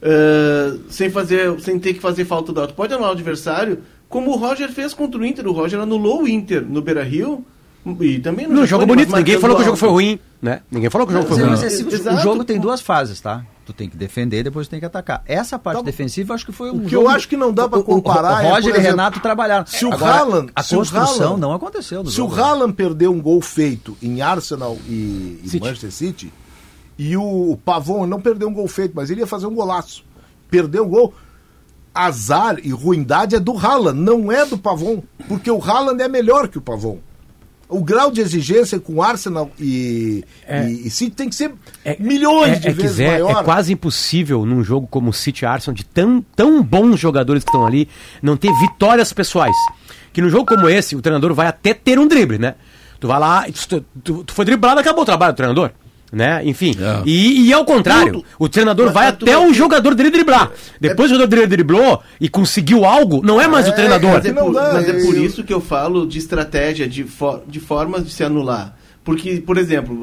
sem ter que fazer falta do alto. Tu pode anular o adversário, como o Roger fez contra o Inter. O Roger anulou o Inter no Beira-Rio. E também no jogo bonito, ninguém falou que o jogo foi ruim, né? Ninguém falou que o jogo foi ruim. Mas o jogo tem 2 fases, tá? Tu tem que defender, depois tu tem que atacar. Essa parte defensiva, acho que foi o que eu acho que não dá para comparar. O Roger e Renato trabalharam. Se o Haaland, a construção não aconteceu. Se o Haaland perdeu um gol feito em Arsenal e Manchester City, e o Pavon não perdeu um gol feito, mas ele ia fazer um golaço. Perdeu o gol. Azar e ruindade é do Haaland, não é do Pavon, porque o Haaland é melhor que o Pavon. O grau de exigência com Arsenal e City tem que ser milhões de vezes maior. É quase impossível num jogo como o City e Arsenal, de tão bons jogadores que estão ali, não ter vitórias pessoais. Que num jogo como esse, o treinador vai até ter um drible, né? Tu vai lá, tu foi driblado, acabou o trabalho do treinador. Né? Enfim, e ao contrário, o treinador vai até o jogador dele driblar. Depois o jogador dele driblou e conseguiu algo, não é mais o treinador. Mas é por isso que eu falo de estratégia, de formas de se anular. Porque, por exemplo,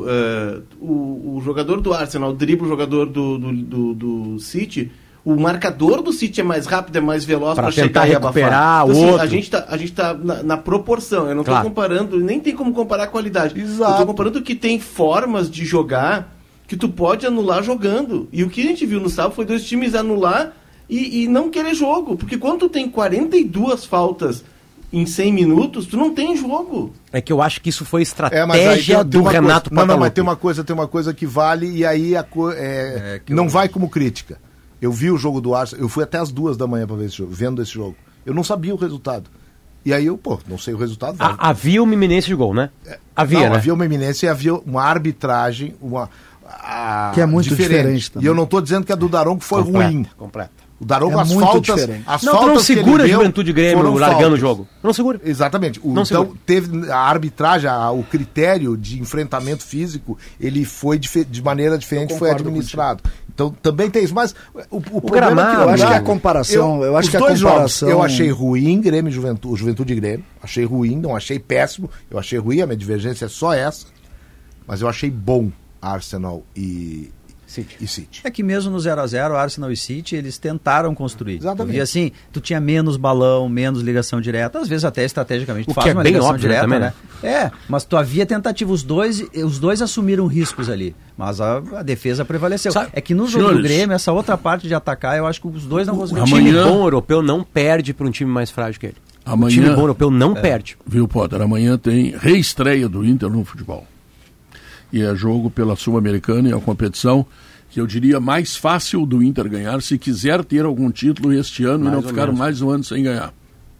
o jogador do Arsenal dribla o jogador do City. O marcador do City é mais rápido, é mais veloz para chegar e recuperar o outro. A gente tá na proporção. Eu não estou comparando, nem tem como comparar a qualidade. Exato. Eu estou comparando que tem formas de jogar que tu pode anular jogando. E o que a gente viu no sábado foi 2 times anular e não querer jogo. Porque quando tu tem 42 faltas em 100 minutos, tu não tem jogo. É que eu acho que isso foi estratégia do Renato Portaluppi. Não, mas tem uma coisa que vale e aí não vai como crítica. Eu vi o jogo do Arsenal, eu fui até as 2 da manhã para ver esse jogo, vendo esse jogo. Eu não sabia o resultado. E aí eu, não sei o resultado. Havia uma iminência de gol, né? Havia, né? Havia uma iminência e havia uma arbitragem, que é muito diferente também. E eu não estou dizendo que a do Daronco foi ruim. Completa. O Daronco, as faltas... não segura a Juventude Grêmio largando o jogo. Não segura. Exatamente. Teve a arbitragem, o critério de enfrentamento físico, ele foi de maneira diferente, foi administrado. Então também tem isso, mas o problema é que eu acho que a comparação, eu achei ruim Grêmio e Juventude e Grêmio, achei ruim, não achei péssimo, eu achei ruim, a minha divergência é só essa, mas eu achei bom Arsenal e City. É que mesmo no 0x0, Arsenal e City, eles tentaram construir. Exatamente. E assim, tu tinha menos balão, menos ligação direta, às vezes até estrategicamente tu faz uma bem ligação óbvio, direta, também, né? Mas tu havia tentativa, os dois assumiram riscos ali, mas a defesa prevaleceu. É que no jogo do Grêmio, essa outra parte de atacar, eu acho que os dois não conseguiram. Um time bom europeu não perde para um time mais frágil que ele. Um time bom europeu não perde. Viu, Potter? Amanhã tem reestreia do Inter no futebol. E é jogo pela Sul-Americana e a competição que eu diria mais fácil do Inter ganhar se quiser ter algum título este ano mais e não ficar mais um ano sem ganhar.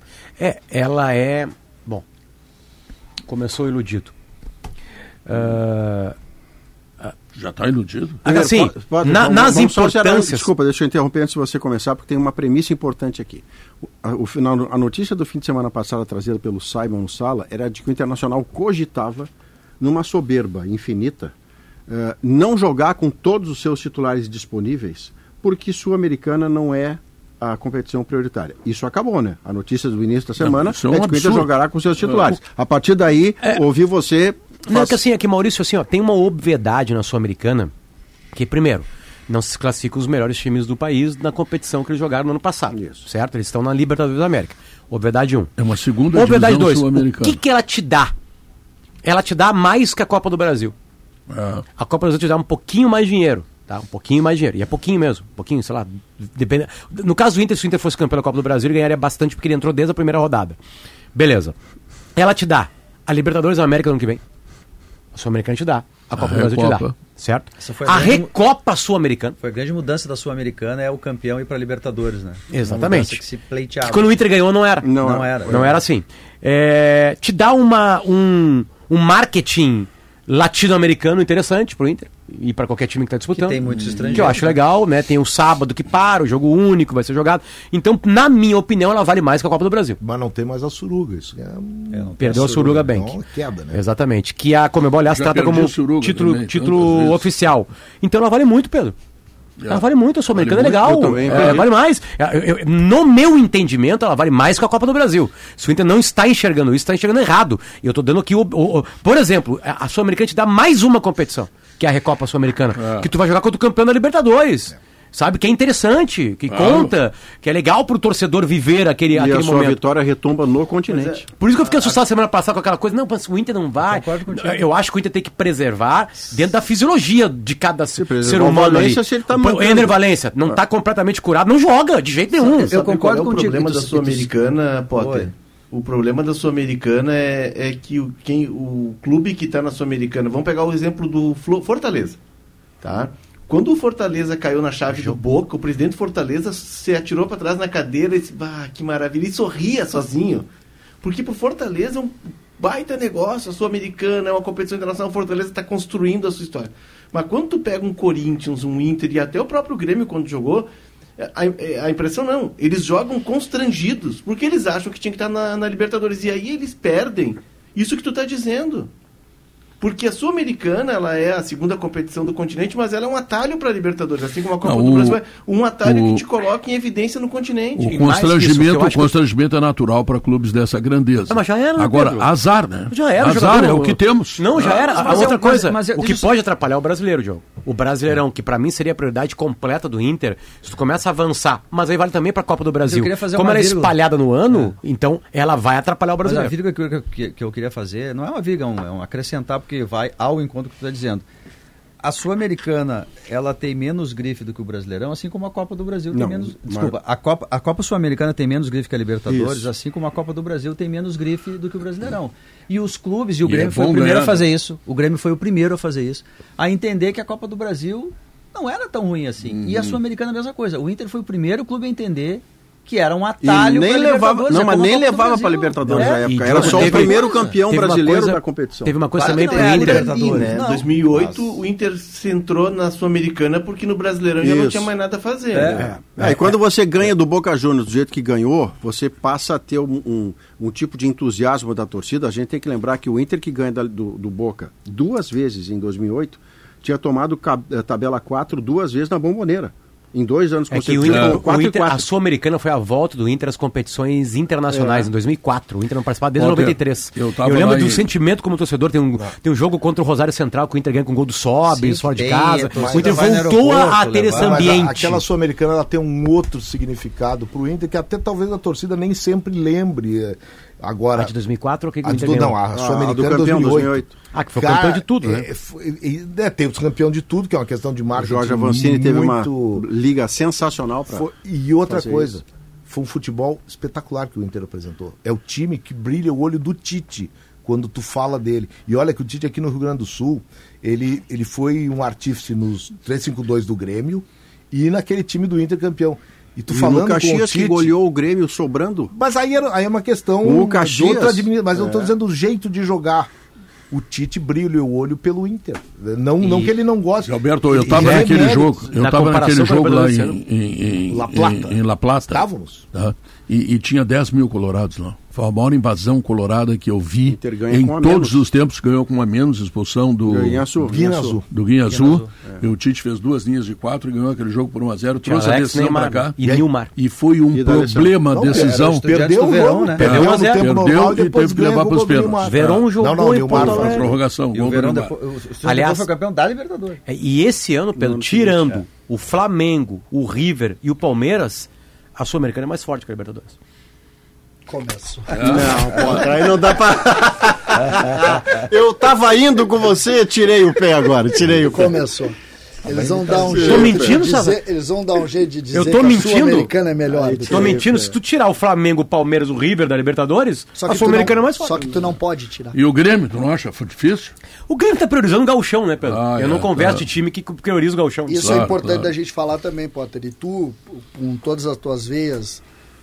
Ela é... Bom, começou iludido. Já está iludido? Assim, nas importâncias... Desculpa, deixa eu interromper antes de você começar, porque tem uma premissa importante aqui. A notícia do fim de semana passada, trazida pelo Simon no Sala, era de que o Internacional cogitava, numa soberba infinita, não jogar com todos os seus titulares disponíveis, porque Sul-Americana não é a competição prioritária. Isso acabou, né? A notícia do início da semana é que o Inter jogará com seus titulares. A partir daí, ouvi você... É que Maurício, assim, tem uma obviedade na Sul-Americana que, primeiro, não se classificam os melhores times do país na competição que eles jogaram no ano passado. Isso. Certo? Eles estão na Libertadores da América. Obviedade 1. É uma segunda obviedade divisão 2. sul-americana. O que ela te dá? Ela te dá mais que a Copa do Brasil. A Copa do Brasil te dá um pouquinho mais de dinheiro. Tá? Um pouquinho mais de dinheiro. E é pouquinho mesmo. Um pouquinho, sei lá. Depende... No caso do Inter, se o Inter fosse campeão da Copa do Brasil, ele ganharia bastante porque ele entrou desde a primeira rodada. Beleza. Ela te dá a Libertadores da América no ano que vem. A Sul-Americana te dá. A Copa do Brasil te dá. Certo? A Recopa Sul-Americana. Foi a grande mudança da Sul-Americana, é o campeão ir para Libertadores, né? Exatamente. Que se pleiteava. Que quando o Inter ganhou não era. Não era assim. Te dá um marketing latino-americano interessante pro Inter e para qualquer time que está disputando. Que tem muitos estrangeiros. Que eu acho legal, né? Tem o sábado que para, o jogo único vai ser jogado. Então, na minha opinião, ela vale mais que a Copa do Brasil. Mas não tem mais a Suruga, isso perdeu a Suruga Bank. Não, queda, né? Exatamente. Que a Conmebol, aliás, trata como título oficial. Então ela vale muito, Pedro. Ela vale muito, a Sul-Americana é legal. Vale mais. No meu entendimento, ela vale mais que a Copa do Brasil. Se o Inter não está enxergando isso, está enxergando errado. E eu estou dando aqui, por exemplo, a Sul-Americana te dá mais uma competição, que é a Recopa Sul-Americana, que tu vai jogar contra o campeão da Libertadores. sabe? Que é interessante, que conta, que é legal pro torcedor viver aquele momento. E a sua momento. Vitória retumba no continente. Por isso que eu fiquei assustado semana passada com aquela coisa, não, mas o Inter não vai. Eu acho que o Inter tem que preservar dentro da fisiologia de cada ser humano ali. O Ener Valencia não tá completamente curado, não joga, de jeito nenhum. Eu concordo com o problema da Sul-Americana, Potter. O problema da Sul-Americana é que o clube que está na Sul-Americana, vamos pegar o exemplo do Fortaleza, tá? Quando o Fortaleza caiu na chave do Boca, o presidente do Fortaleza se atirou para trás na cadeira e disse, que maravilha, e sorria sozinho. Porque pro Fortaleza é um baita negócio, a Sul-Americana é uma competição internacional, o Fortaleza está construindo a sua história. Mas quando tu pega um Corinthians, um Inter e até o próprio Grêmio quando jogou, a impressão não, eles jogam constrangidos, porque eles acham que tinha que estar na Libertadores, e aí eles perdem isso que tu está dizendo. Porque a Sul-Americana, ela é a segunda competição do continente, mas ela é um atalho para a Libertadores, assim como a Copa do Brasil é um atalho que te coloca em evidência no continente. O constrangimento é natural para clubes dessa grandeza. Mas já era, agora, Pedro. azar, né? Já era. Azar é o que temos. Não, já era. A outra coisa, o que pode atrapalhar o brasileiro, Diogo. O Brasileirão, que para mim seria a prioridade completa do Inter, se tu começa a avançar, mas aí vale também para a Copa do Brasil. Como ela é espalhada no ano, então ela vai atrapalhar o brasileiro. Mas a vírgula que eu queria fazer não é uma vírgula, é um acrescentar, porque vai ao encontro que tu está dizendo. A Sul-Americana, ela tem menos grife do que o Brasileirão, assim como a Copa do Brasil tem menos... Desculpa, a Copa Sul-Americana tem menos grife que a Libertadores, assim como a Copa do Brasil tem menos grife do que o Brasileirão. E os clubes, e o Grêmio foi o primeiro a fazer isso, o Grêmio foi o primeiro a fazer isso, a entender que a Copa do Brasil não era tão ruim assim. E a Sul-Americana a mesma coisa. O Inter foi o primeiro clube a entender que era um atalho para Libertadores. Não, mas nem levava para Libertadores na época. Era só o primeiro campeão brasileiro da competição. Teve uma coisa também para o Inter. Em 2008, o Inter se entrou na Sul-Americana porque no Brasileirão já não tinha mais nada a fazer. E quando você ganha do Boca Juniors do jeito que ganhou, você passa a ter um tipo de entusiasmo da torcida. A gente tem que lembrar que o Inter que ganha do Boca 2 vezes em 2008 tinha tomado tabela 4 2 vezes na Bombonera. Em 2 anos consecutivos. A Sul-Americana foi a volta do Inter às competições internacionais em 2004. O Inter não participava desde 93. Eu lembro do sentimento como torcedor. Tem um jogo contra o Rosário Central que o Inter ganha com gol do Sobis, fora de casa. O Inter voltou a ter esse ambiente. Aquela Sul-Americana ela tem um outro significado para o Inter que até talvez a torcida nem sempre lembre. Agora, a de 2004 ou que o Inter ganhou? Não, a Sul-Americana de 2008. Que foi campeão de tudo, né? Teve o campeão de tudo, que é uma questão de marketing. O Jorge Avancini teve uma liga sensacional para. E outra coisa, foi um futebol espetacular que o Inter apresentou. É o time que brilha o olho do Tite quando tu fala dele. E olha que o Tite aqui no Rio Grande do Sul, ele foi um artífice nos 3-5-2 do Grêmio e naquele time do Inter campeão. E tu falando o Caxias que goleou o Grêmio sobrando. Mas aí é uma questão o Caxias, de outra administração. Mas eu estou dizendo o jeito de jogar. O Tite brilha o olho pelo Inter. Não que ele não goste. Alberto, eu estava naquele jogo. Eu estava naquele jogo lá em La Plata. Estávamos. Tá? E tinha 10 mil colorados lá. Foi a maior invasão colorada que eu vi em todos os tempos. Ganhou com uma menos expulsão do Guinhaçu. E o Tite fez 2 linhas de 4 e ganhou aquele jogo por 1-0. Trouxe a decisão para cá. E foi um problema a decisão. Perdeu o jogo, né? Perdeu e teve que levar para os pênaltis. Verón jogou em Porto Alegre. Prorrogação. E o Verón aliás, foi campeão da Libertadores. E esse ano, Pedro, tirando o Flamengo, o River e o Palmeiras, a Sul-Americana é mais forte que a Libertadores. Começo. Não, aí não dá pra... Eu tava indo com você, tirei o pé agora, Começou. Eles vão dar um jeito. Tô mentindo, sabe? Eles vão dar um jeito de dizer que a Sul-Americana é melhor. Tô mentindo. Se tu tirar o Flamengo, o Palmeiras, o River da Libertadores, a Sul-Americana é mais forte. Só que tu não pode tirar. E o Grêmio, tu não acha? Foi difícil? O Grêmio tá priorizando o gauchão, né, Pedro? Eu não converso de time que prioriza o gauchão. Isso é importante da gente falar também, Potter. E tu, com todas as tuas veias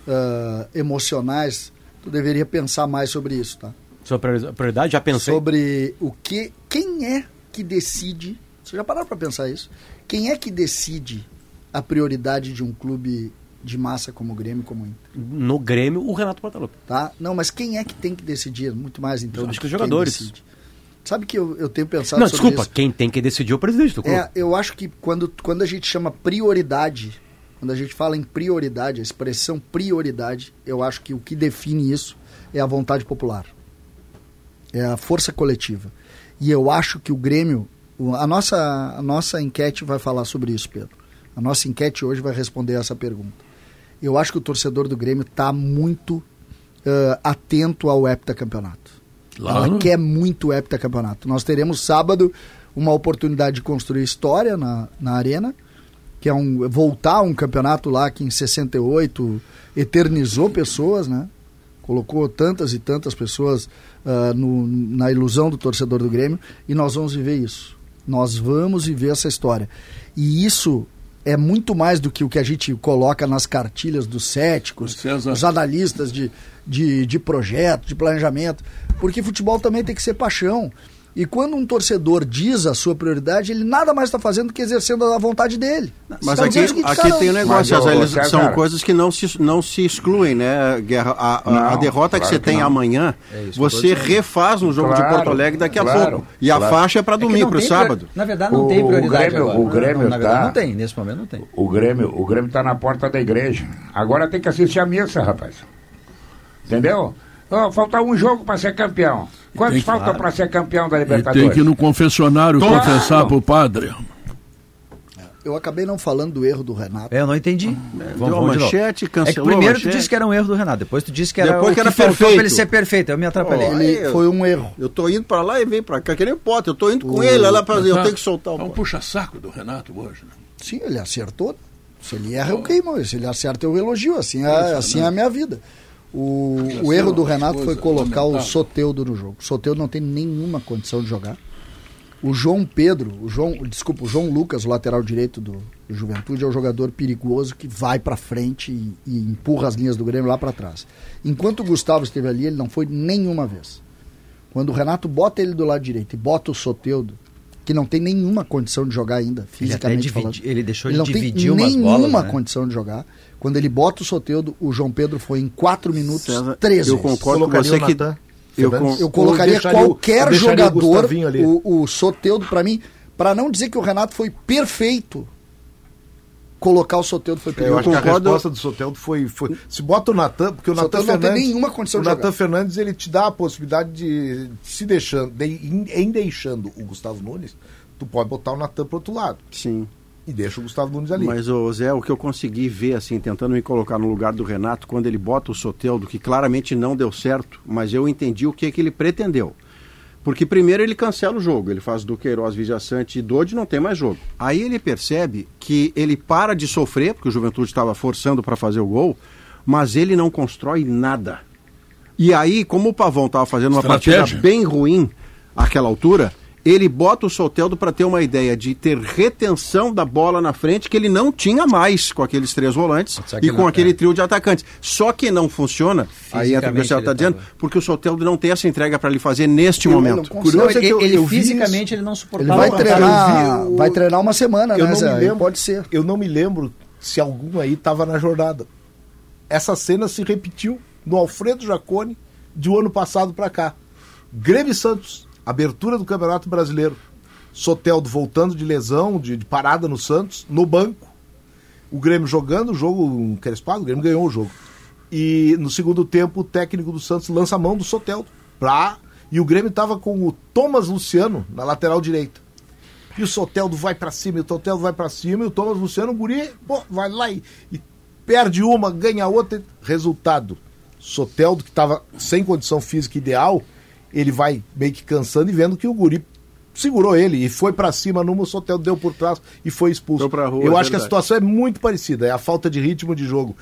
emocionais, tu deveria pensar mais sobre isso, tá? Sobre a prioridade? Já pensei. Sobre quem é que decide. Vocês já pararam para pensar isso? Quem é que decide a prioridade de um clube de massa como o Grêmio, como o Inter? No Grêmio, o Renato Portaluppi. Tá? Não, mas quem é que tem que decidir? Muito mais, então. Acho que os jogadores. Sabe que eu tenho pensado sobre isso? Não, desculpa, quem tem que decidir é o presidente do clube. Eu acho que quando a gente chama prioridade, quando a gente fala em prioridade, a expressão prioridade, eu acho que o que define isso é a vontade popular. É a força coletiva. E eu acho que o Grêmio... A nossa enquete vai falar sobre isso, Pedro. A nossa enquete hoje vai responder essa pergunta. Eu acho que o torcedor do Grêmio está muito atento ao heptacampeonato. Claro. Ela quer muito o heptacampeonato. Nós teremos sábado uma oportunidade de construir história na Arena, que é voltar a um campeonato lá que em 68 eternizou pessoas, né? Colocou tantas e tantas pessoas na ilusão do torcedor do Grêmio, e nós vamos viver isso. Nós vamos viver essa história. E isso é muito mais do que o que a gente coloca nas cartilhas dos céticos, dos analistas de projeto, de planejamento, porque futebol também tem que ser paixão. E quando um torcedor diz a sua prioridade, ele nada mais está fazendo do que exercendo a vontade dele. Mas aqui tem um negócio, são coisas que não se excluem, né, Guerra? A derrota que você tem amanhã, você refaz no jogo de Porto Alegre daqui a pouco. E a faixa é para domingo, para o sábado. Na verdade, não tem prioridade agora. O Grêmio na verdade, não tem, nesse momento não tem. O Grêmio está na porta da igreja. Agora tem que assistir a missa, rapaz. Entendeu? Falta um jogo para ser campeão. Quantos faltam para ser campeão da Libertadores? Tem que ir no confessionário confessar pro padre. Eu acabei não falando do erro do Renato. Eu não entendi. Vamos manchete, cancelou primeiro tu disse que era um erro do Renato, depois tu disse que era perfeito para ele ser perfeito. Eu me atrapalhei. Foi um erro. Eu tô indo para lá e vem para cá, que nem Potter. Eu tô indo com ele lá para eu tenho que soltar o Potter. É um puxa-saco do Renato hoje, né? Sim, ele acertou. Se ele erra, eu queimo. Se ele acerta, eu elogio. Assim é a minha vida. O erro do Renato foi colocar o Soteldo no jogo. O Soteldo não tem nenhuma condição de jogar. O João Lucas, o lateral direito do Juventude, é um jogador perigoso que vai para frente e empurra as linhas do Grêmio lá para trás. Enquanto o Gustavo esteve ali, ele não foi nenhuma vez. Quando o Renato bota ele do lado direito e bota o Soteldo, que não tem nenhuma condição de jogar ainda, fisicamente falando. Ele deixou de dividir umas bolas, né? Não tem nenhuma condição de jogar. Quando ele bota o Soteldo, o João Pedro foi em 4 minutos, 13. Eu concordo com você que... Eu colocaria qualquer jogador, o Soteldo, para mim, para não dizer que o Renato foi perfeito, colocar o Soteldo foi perfeito. Eu acho que a resposta do Soteldo foi se bota o Natan, porque o Natan Fernandes não tem nenhuma condição de jogar. O Natan Fernandes, ele te dá a possibilidade de se deixando, em deixando o Gustavo Nunes, tu pode botar o Natan pro outro lado. Sim. E deixa o Gustavo Nunes ali. Mas, Zé, o que eu consegui ver, assim, tentando me colocar no lugar do Renato, quando ele bota o Soteldo, que claramente não deu certo, mas eu entendi o que ele pretendeu. Porque primeiro ele cancela o jogo, ele faz Duqueiroz, Vijaçante e Dodi, não tem mais jogo. Aí ele percebe que ele para de sofrer, porque o Juventude estava forçando para fazer o gol, mas ele não constrói nada. E aí, como o Pavão estava fazendo uma partida bem ruim àquela altura, ele bota o Soteldo para ter uma ideia de ter retenção da bola na frente, que ele não tinha mais com aqueles 3 volantes e com aquele trio de atacantes. Só que não funciona, aí entra o que o Marcelo está dizendo, porque o Soteldo não tem essa entrega para ele fazer neste momento. Curioso é que ele fisicamente ele não suportava. Ele vai treinar uma semana, né, Zé? Pode ser. Eu não me lembro se algum aí estava na jornada. Essa cena se repetiu no Alfredo Jaconi de um ano passado para cá. Grêmio e Santos. Abertura do Campeonato Brasileiro. Soteldo voltando de lesão, de parada no Santos, no banco. O Grêmio jogando o jogo crespado, o Grêmio ganhou o jogo. E no segundo tempo o técnico do Santos lança a mão do Soteldo. E o Grêmio estava com o Thomas Luciano na lateral direita. E o Soteldo vai para cima, e o Soteldo vai para cima, e o Thomas Luciano, o guri, vai lá e perde uma, ganha outra. Resultado, Soteldo, que estava sem condição física ideal, ele vai meio que cansando e vendo que o guri segurou ele e foi pra cima o Soteldo deu por trás e foi expulso. Eu acho que a situação é muito parecida, é a falta de ritmo de jogo.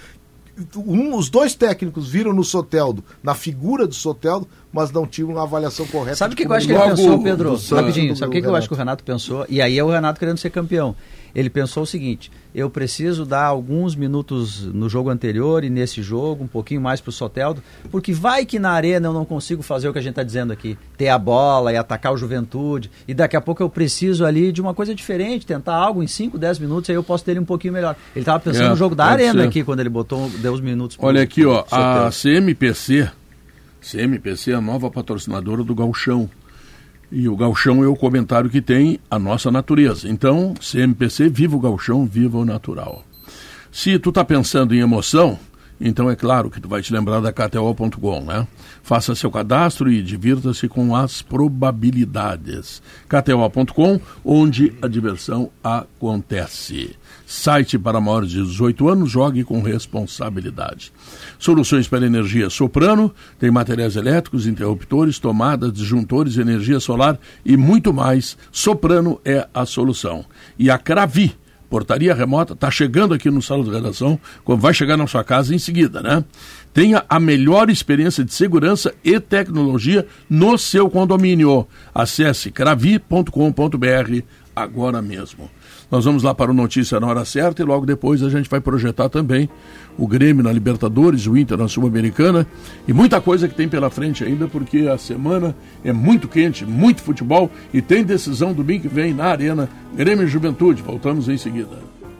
Os dois técnicos viram no Soteldo, na figura do Soteldo, mas não tinham uma avaliação correta. Sabe o que eu acho que ele pensou, Pedro? Rapidinho, sabe o que eu acho que o Renato pensou? E aí é o Renato querendo ser campeão. Ele pensou o seguinte: eu preciso dar alguns minutos no jogo anterior e nesse jogo, um pouquinho mais pro Soteldo, porque vai que na Arena eu não consigo fazer o que a gente está dizendo aqui, ter a bola e atacar o Juventude, e daqui a pouco eu preciso ali de uma coisa diferente, tentar algo em 5, 10 minutos, aí eu posso ter ele um pouquinho melhor. Ele estava pensando no jogo da Arena aqui, quando ele deu os minutos pro Olha aqui, ó, a CMPC é a nova patrocinadora do Gauchão. E o Gauchão é o comentário que tem a nossa natureza. Então, CMPC, viva o Gauchão, viva o natural. Se tu tá pensando em emoção, Então é claro que tu vai te lembrar da KTO.com, né? Faça seu cadastro e divirta-se com as probabilidades. KTO.com, onde a diversão acontece. Site para maiores de 18 anos, jogue com responsabilidade. Soluções para energia Soprano, tem materiais elétricos, interruptores, tomadas, disjuntores, energia solar e muito mais. Soprano é a solução. E a Cravi, portaria remota, está chegando aqui no Sala de Redação, vai chegar na sua casa em seguida, né? Tenha a melhor experiência de segurança e tecnologia no seu condomínio. Acesse cravi.com.br agora mesmo. Nós vamos lá para o Notícia na Hora Certa e logo depois a gente vai projetar também o Grêmio na Libertadores, o Inter na Sul-Americana e muita coisa que tem pela frente ainda, porque a semana é muito quente, muito futebol e tem decisão domingo que vem na Arena Grêmio e Juventude. Voltamos em seguida.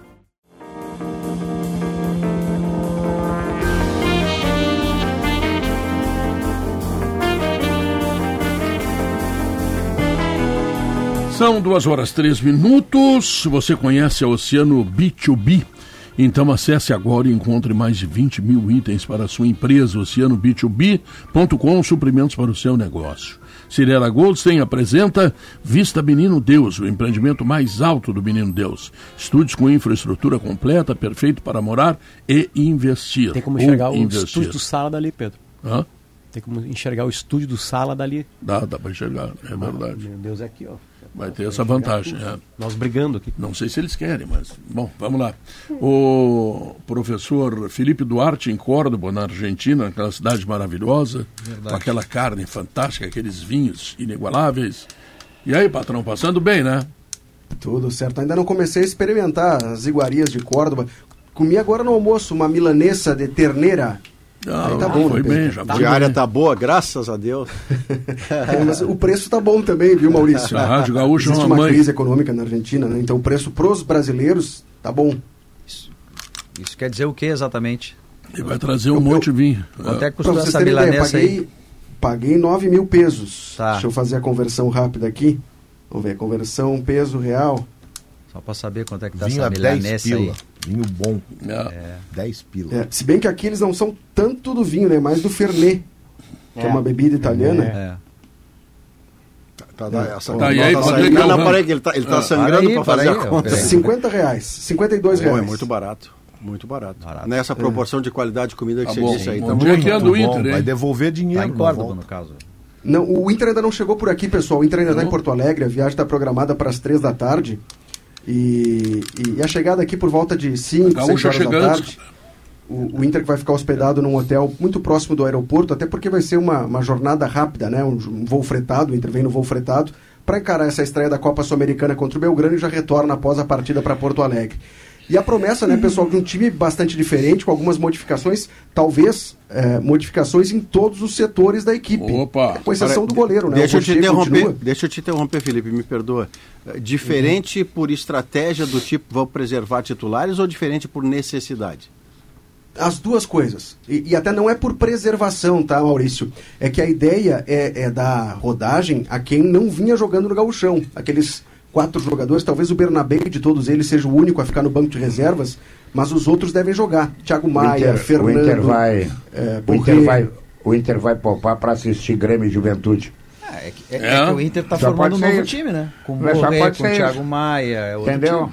São 2h03. Se você conhece a Oceano B2B, então acesse agora e encontre mais de 20 mil itens para a sua empresa. OceanoB2B.com, suprimentos para o seu negócio. Cirela Goldstein apresenta Vista Menino Deus, o empreendimento mais alto do Menino Deus. Estúdios com infraestrutura completa, perfeito para morar e investir. Tem como enxergar o estúdio do Sala dali, Pedro. Hã? Tem como enxergar o estúdio do Sala dali. Dá para enxergar, é verdade. Meu Deus, é aqui, ó. Vai ter essa vantagem. É. Nós brigando aqui. Não sei se eles querem, mas... Bom, vamos lá. O professor Felipe Duarte, em Córdoba, na Argentina, aquela cidade maravilhosa, verdade, com aquela carne fantástica, aqueles vinhos inigualáveis. E aí, patrão, passando bem, né? Tudo certo. Ainda não comecei a experimentar as iguarias de Córdoba. Comi agora no almoço uma milanesa de terneira. Não, tá bom, foi bem, já a diária tá boa, graças a Deus. Mas o preço tá bom também, viu, Maurício? A Rádio Gaúcha existe uma crise econômica na Argentina, né? Então o preço pros brasileiros tá bom. Isso quer dizer o que exatamente? Ele vai trazer um monte de vinho. Quanto é que custou essa milanesa aí? Paguei 9 mil pesos. Tá. Deixa eu fazer a conversão rápida aqui. Vamos ver, conversão peso real. Só para saber quanto é que tá vinho essa milanesa aí. Vinho bom. 10 pila. Se bem que aqui eles não são tanto do vinho, né? Mais do Fernet, que é uma bebida italiana. Ele tá sangrando para fazer a conta. R$50, R$52. É muito barato. Muito barato. Nessa proporção de qualidade de comida que você disse aí. Tá muito Inter, vai devolver dinheiro. Tá em Córdoba, no caso. Não, o Inter ainda não chegou por aqui, pessoal. O Inter ainda está em Porto Alegre. A viagem está programada para as 3 da tarde. E a chegada aqui por volta de 5, 6 horas da tarde. O Inter que vai ficar hospedado num hotel muito próximo do aeroporto, até porque vai ser uma jornada rápida, né? Um voo fretado, o Inter vem no voo fretado, para encarar essa estreia da Copa Sul-Americana contra o Belgrano e já retorna após a partida para Porto Alegre. E a promessa, né, pessoal, de um time bastante diferente, com algumas modificações, talvez modificações em todos os setores da equipe. Opa! Com exceção do goleiro, né? Deixa eu te interromper, Felipe, me perdoa. Diferente por estratégia do tipo, vão preservar titulares ou diferente por necessidade? As duas coisas. E até não é por preservação, tá, Maurício? É que a ideia é dar rodagem a quem não vinha jogando no gauchão. Aqueles 4 jogadores, talvez o Bernabé de todos eles seja o único a ficar no banco de reservas, mas os outros devem jogar. Thiago Maia, Fernando... O Inter vai poupar para assistir Grêmio e Juventude. Que o Inter está formando um novo time, né? Com o Morré, com o Thiago Maia... Entendeu?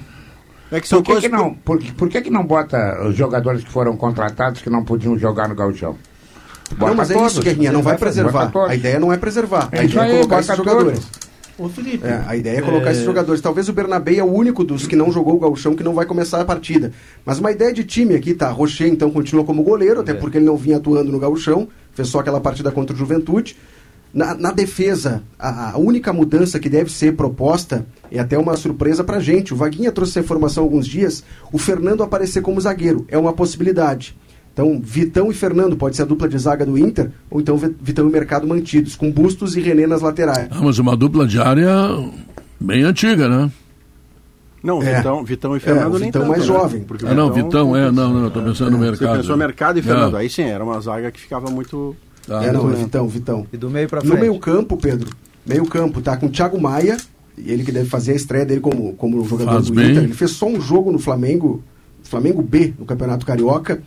Por que não bota os jogadores que foram contratados que não podiam jogar no gauchão? Não, mas é isso, Guerrinha, não vai preservar. A ideia não é preservar. A ideia é colocar esses jogadores. Ô, Felipe, a ideia é colocar esses jogadores. Talvez o Bernabé é o único dos que não jogou o gauchão que não vai começar a partida. Mas uma ideia de time aqui, tá? Rocher, então, continua como goleiro, até porque ele não vinha atuando no gauchão, fez só aquela partida contra o Juventude. Na defesa, a única mudança que deve ser proposta é até uma surpresa pra gente. O Vaguinha trouxe essa informação há alguns dias, o Fernando aparecer como zagueiro. É uma possibilidade. Então, Vitão e Fernando pode ser a dupla de zaga do Inter, ou então Vitão e Mercado mantidos, com Bustos e René nas laterais. Mas uma dupla de área bem antiga, né? Não, Vitão e Fernando nem Vitão tanto, mais né? jovem. Porque Vitão, eu tô pensando no Mercado. Você pensou Mercado e Fernando, aí sim, era uma zaga que ficava muito... Vitão. E do meio pra frente? No meio campo, Pedro, tá com o Thiago Maia, ele que deve fazer a estreia dele como jogador do Inter. Ele fez só um jogo no Flamengo B, no Campeonato Carioca.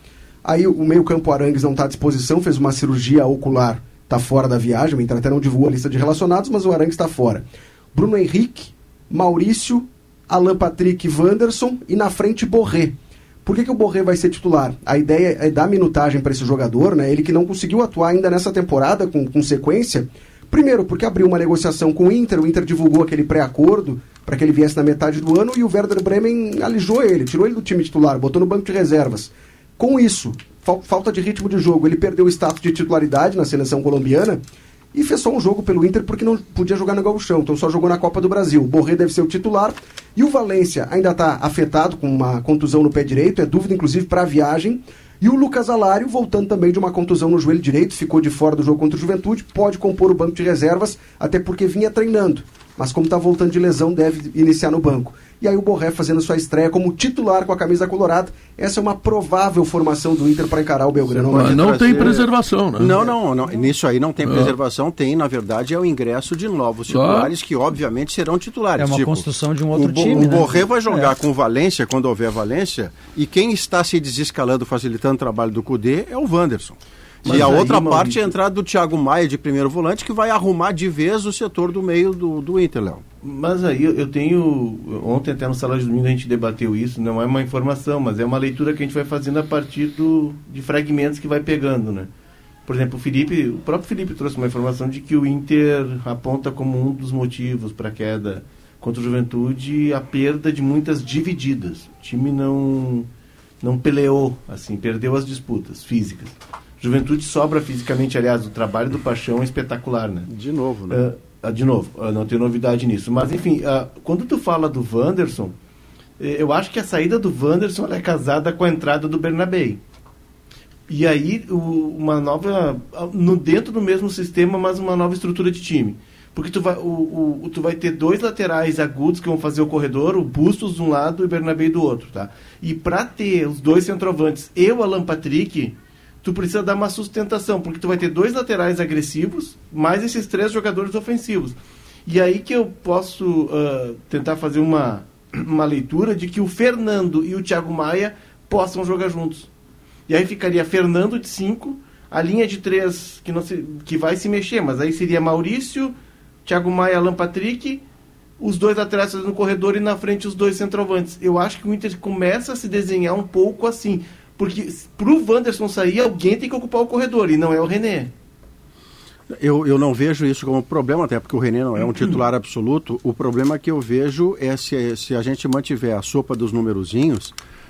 Aí o meio-campo Arangues não está à disposição, fez uma cirurgia ocular, está fora da viagem. O Inter até não divulgou a lista de relacionados, mas o Arangues está fora. Bruno Henrique, Maurício, Alan Patrick, Wanderson e na frente Borré. Por que o Borré vai ser titular? A ideia é dar minutagem para esse jogador, né? Ele que não conseguiu atuar ainda nessa temporada com sequência. Primeiro, porque abriu uma negociação com o Inter divulgou aquele pré-acordo para que ele viesse na metade do ano e o Werder Bremen alijou ele, tirou ele do time titular, botou no banco de reservas. Com isso, falta de ritmo de jogo, ele perdeu o status de titularidade na seleção colombiana e fez só um jogo pelo Inter porque não podia jogar no Gauchão, então só jogou na Copa do Brasil. O Borré deve ser o titular e o Valência ainda está afetado com uma contusão no pé direito, é dúvida inclusive para a viagem. E o Lucas Alário, voltando também de uma contusão no joelho direito, ficou de fora do jogo contra o Juventude, pode compor o banco de reservas, até porque vinha treinando. Mas como está voltando de lesão, deve iniciar no banco. E aí o Borré fazendo sua estreia como titular com a camisa colorada. Essa é uma provável formação do Inter para encarar o Belgrano. Mas não tem preservação, né? Não. Nisso aí não tem preservação. Tem, na verdade, é o ingresso de novos titulares que, obviamente, serão titulares. É uma construção de um outro time, O Borré vai jogar com o Valência, quando houver Valência, e quem está se desescalando, facilitando o trabalho do Cudê, é o Wanderson. Mas e a outra parte é a entrada do Thiago Maia de primeiro volante, que vai arrumar de vez o setor do meio do Inter, Léo. Mas aí eu tenho... Ontem até no Sala de Domingo a gente debateu isso, não é uma informação, mas é uma leitura que a gente vai fazendo a partir de fragmentos que vai pegando, né? Por exemplo, o próprio Felipe trouxe uma informação de que o Inter aponta como um dos motivos para a queda contra o Juventude a perda de muitas divididas. O time não peleou, assim, perdeu as disputas físicas. Juventude sobra fisicamente, aliás, o trabalho do Paixão é espetacular, né? De novo, né? Não tem novidade nisso. Mas, enfim, quando tu fala do Wanderson, eu acho que a saída do Wanderson ela é casada com a entrada do Bernabei. E aí, uma nova... dentro do mesmo sistema, mas uma nova estrutura de time. Porque tu vai ter dois laterais agudos que vão fazer o corredor, o Bustos de um lado e o Bernabei do outro, tá? E para ter os dois centroavantes e o Alan Patrick... tu precisa dar uma sustentação, porque tu vai ter dois laterais agressivos, mais esses três jogadores ofensivos. E aí que eu posso tentar fazer uma leitura de que o Fernando e o Thiago Maia possam jogar juntos. E aí ficaria Fernando de 5, a linha de 3 que vai se mexer, mas aí seria Maurício, Thiago Maia, Alan Patrick, os dois laterais no corredor e na frente os dois centroavantes. Eu acho que o Inter começa a se desenhar um pouco assim. Porque pro Wanderson sair, alguém tem que ocupar o corredor, e não é o René. Eu não vejo isso como problema, até porque o René não é um titular absoluto. O problema que eu vejo é se a gente mantiver a sopa dos numerozinhos,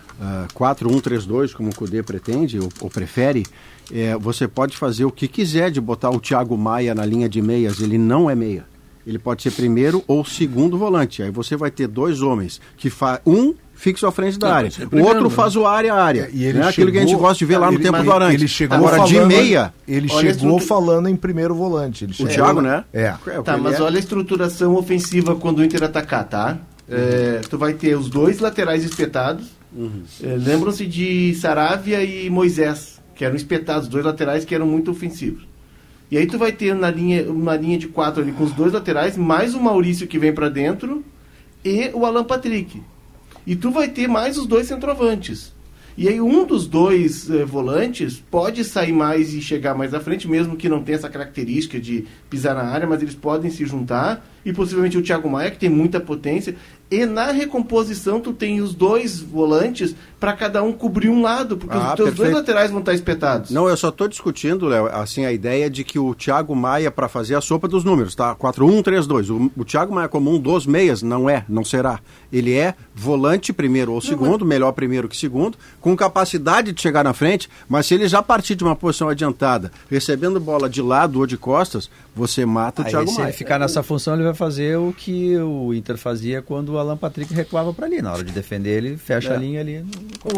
4-1-3-2, como o Cudê pretende ou prefere, você pode fazer o que quiser de botar o Thiago Maia na linha de meias, ele não é meia. Ele pode ser primeiro ou segundo volante. Aí você vai ter dois homens que fixo à frente da área. O outro faz o área a área. E ele é aquilo que a gente gosta de ver lá no tempo do Aranha. Ele chegou agora falando, de meia. Ele chegou falando em primeiro volante. O Thiago, né? Mas olha a estruturação ofensiva quando o Inter atacar, tá? Tu vai ter os dois laterais espetados. Lembram-se de Saravia e Moisés, que eram espetados, dois laterais que eram muito ofensivos. E aí tu vai ter uma linha de 4 ali com os dois laterais, mais o Maurício que vem para dentro e o Alan Patrick. E tu vai ter mais os dois centroavantes. E aí um dos dois volantes pode sair mais e chegar mais à frente, mesmo que não tenha essa característica de pisar na área, mas eles podem se juntar. E possivelmente o Thiago Maia, que tem muita potência. E na recomposição tu tem os dois volantes para cada um cobrir um lado, porque os teus dois laterais vão estar espetados. Não, eu só estou discutindo, Léo, assim, a ideia de que o Thiago Maia, para fazer a sopa dos números, tá? 4-1-3-2. O Thiago Maia como um dos meias, não será. Ele é volante primeiro ou segundo, melhor primeiro que segundo, com capacidade de chegar na frente, mas se ele já partir de uma posição adiantada, recebendo bola de lado ou de costas, você mata o Thiago Maia. Se ele ficar nessa função, ele vai fazer o que o Inter fazia quando o Alan Patrick recuava para ali. Na hora de defender, ele fecha a linha ali.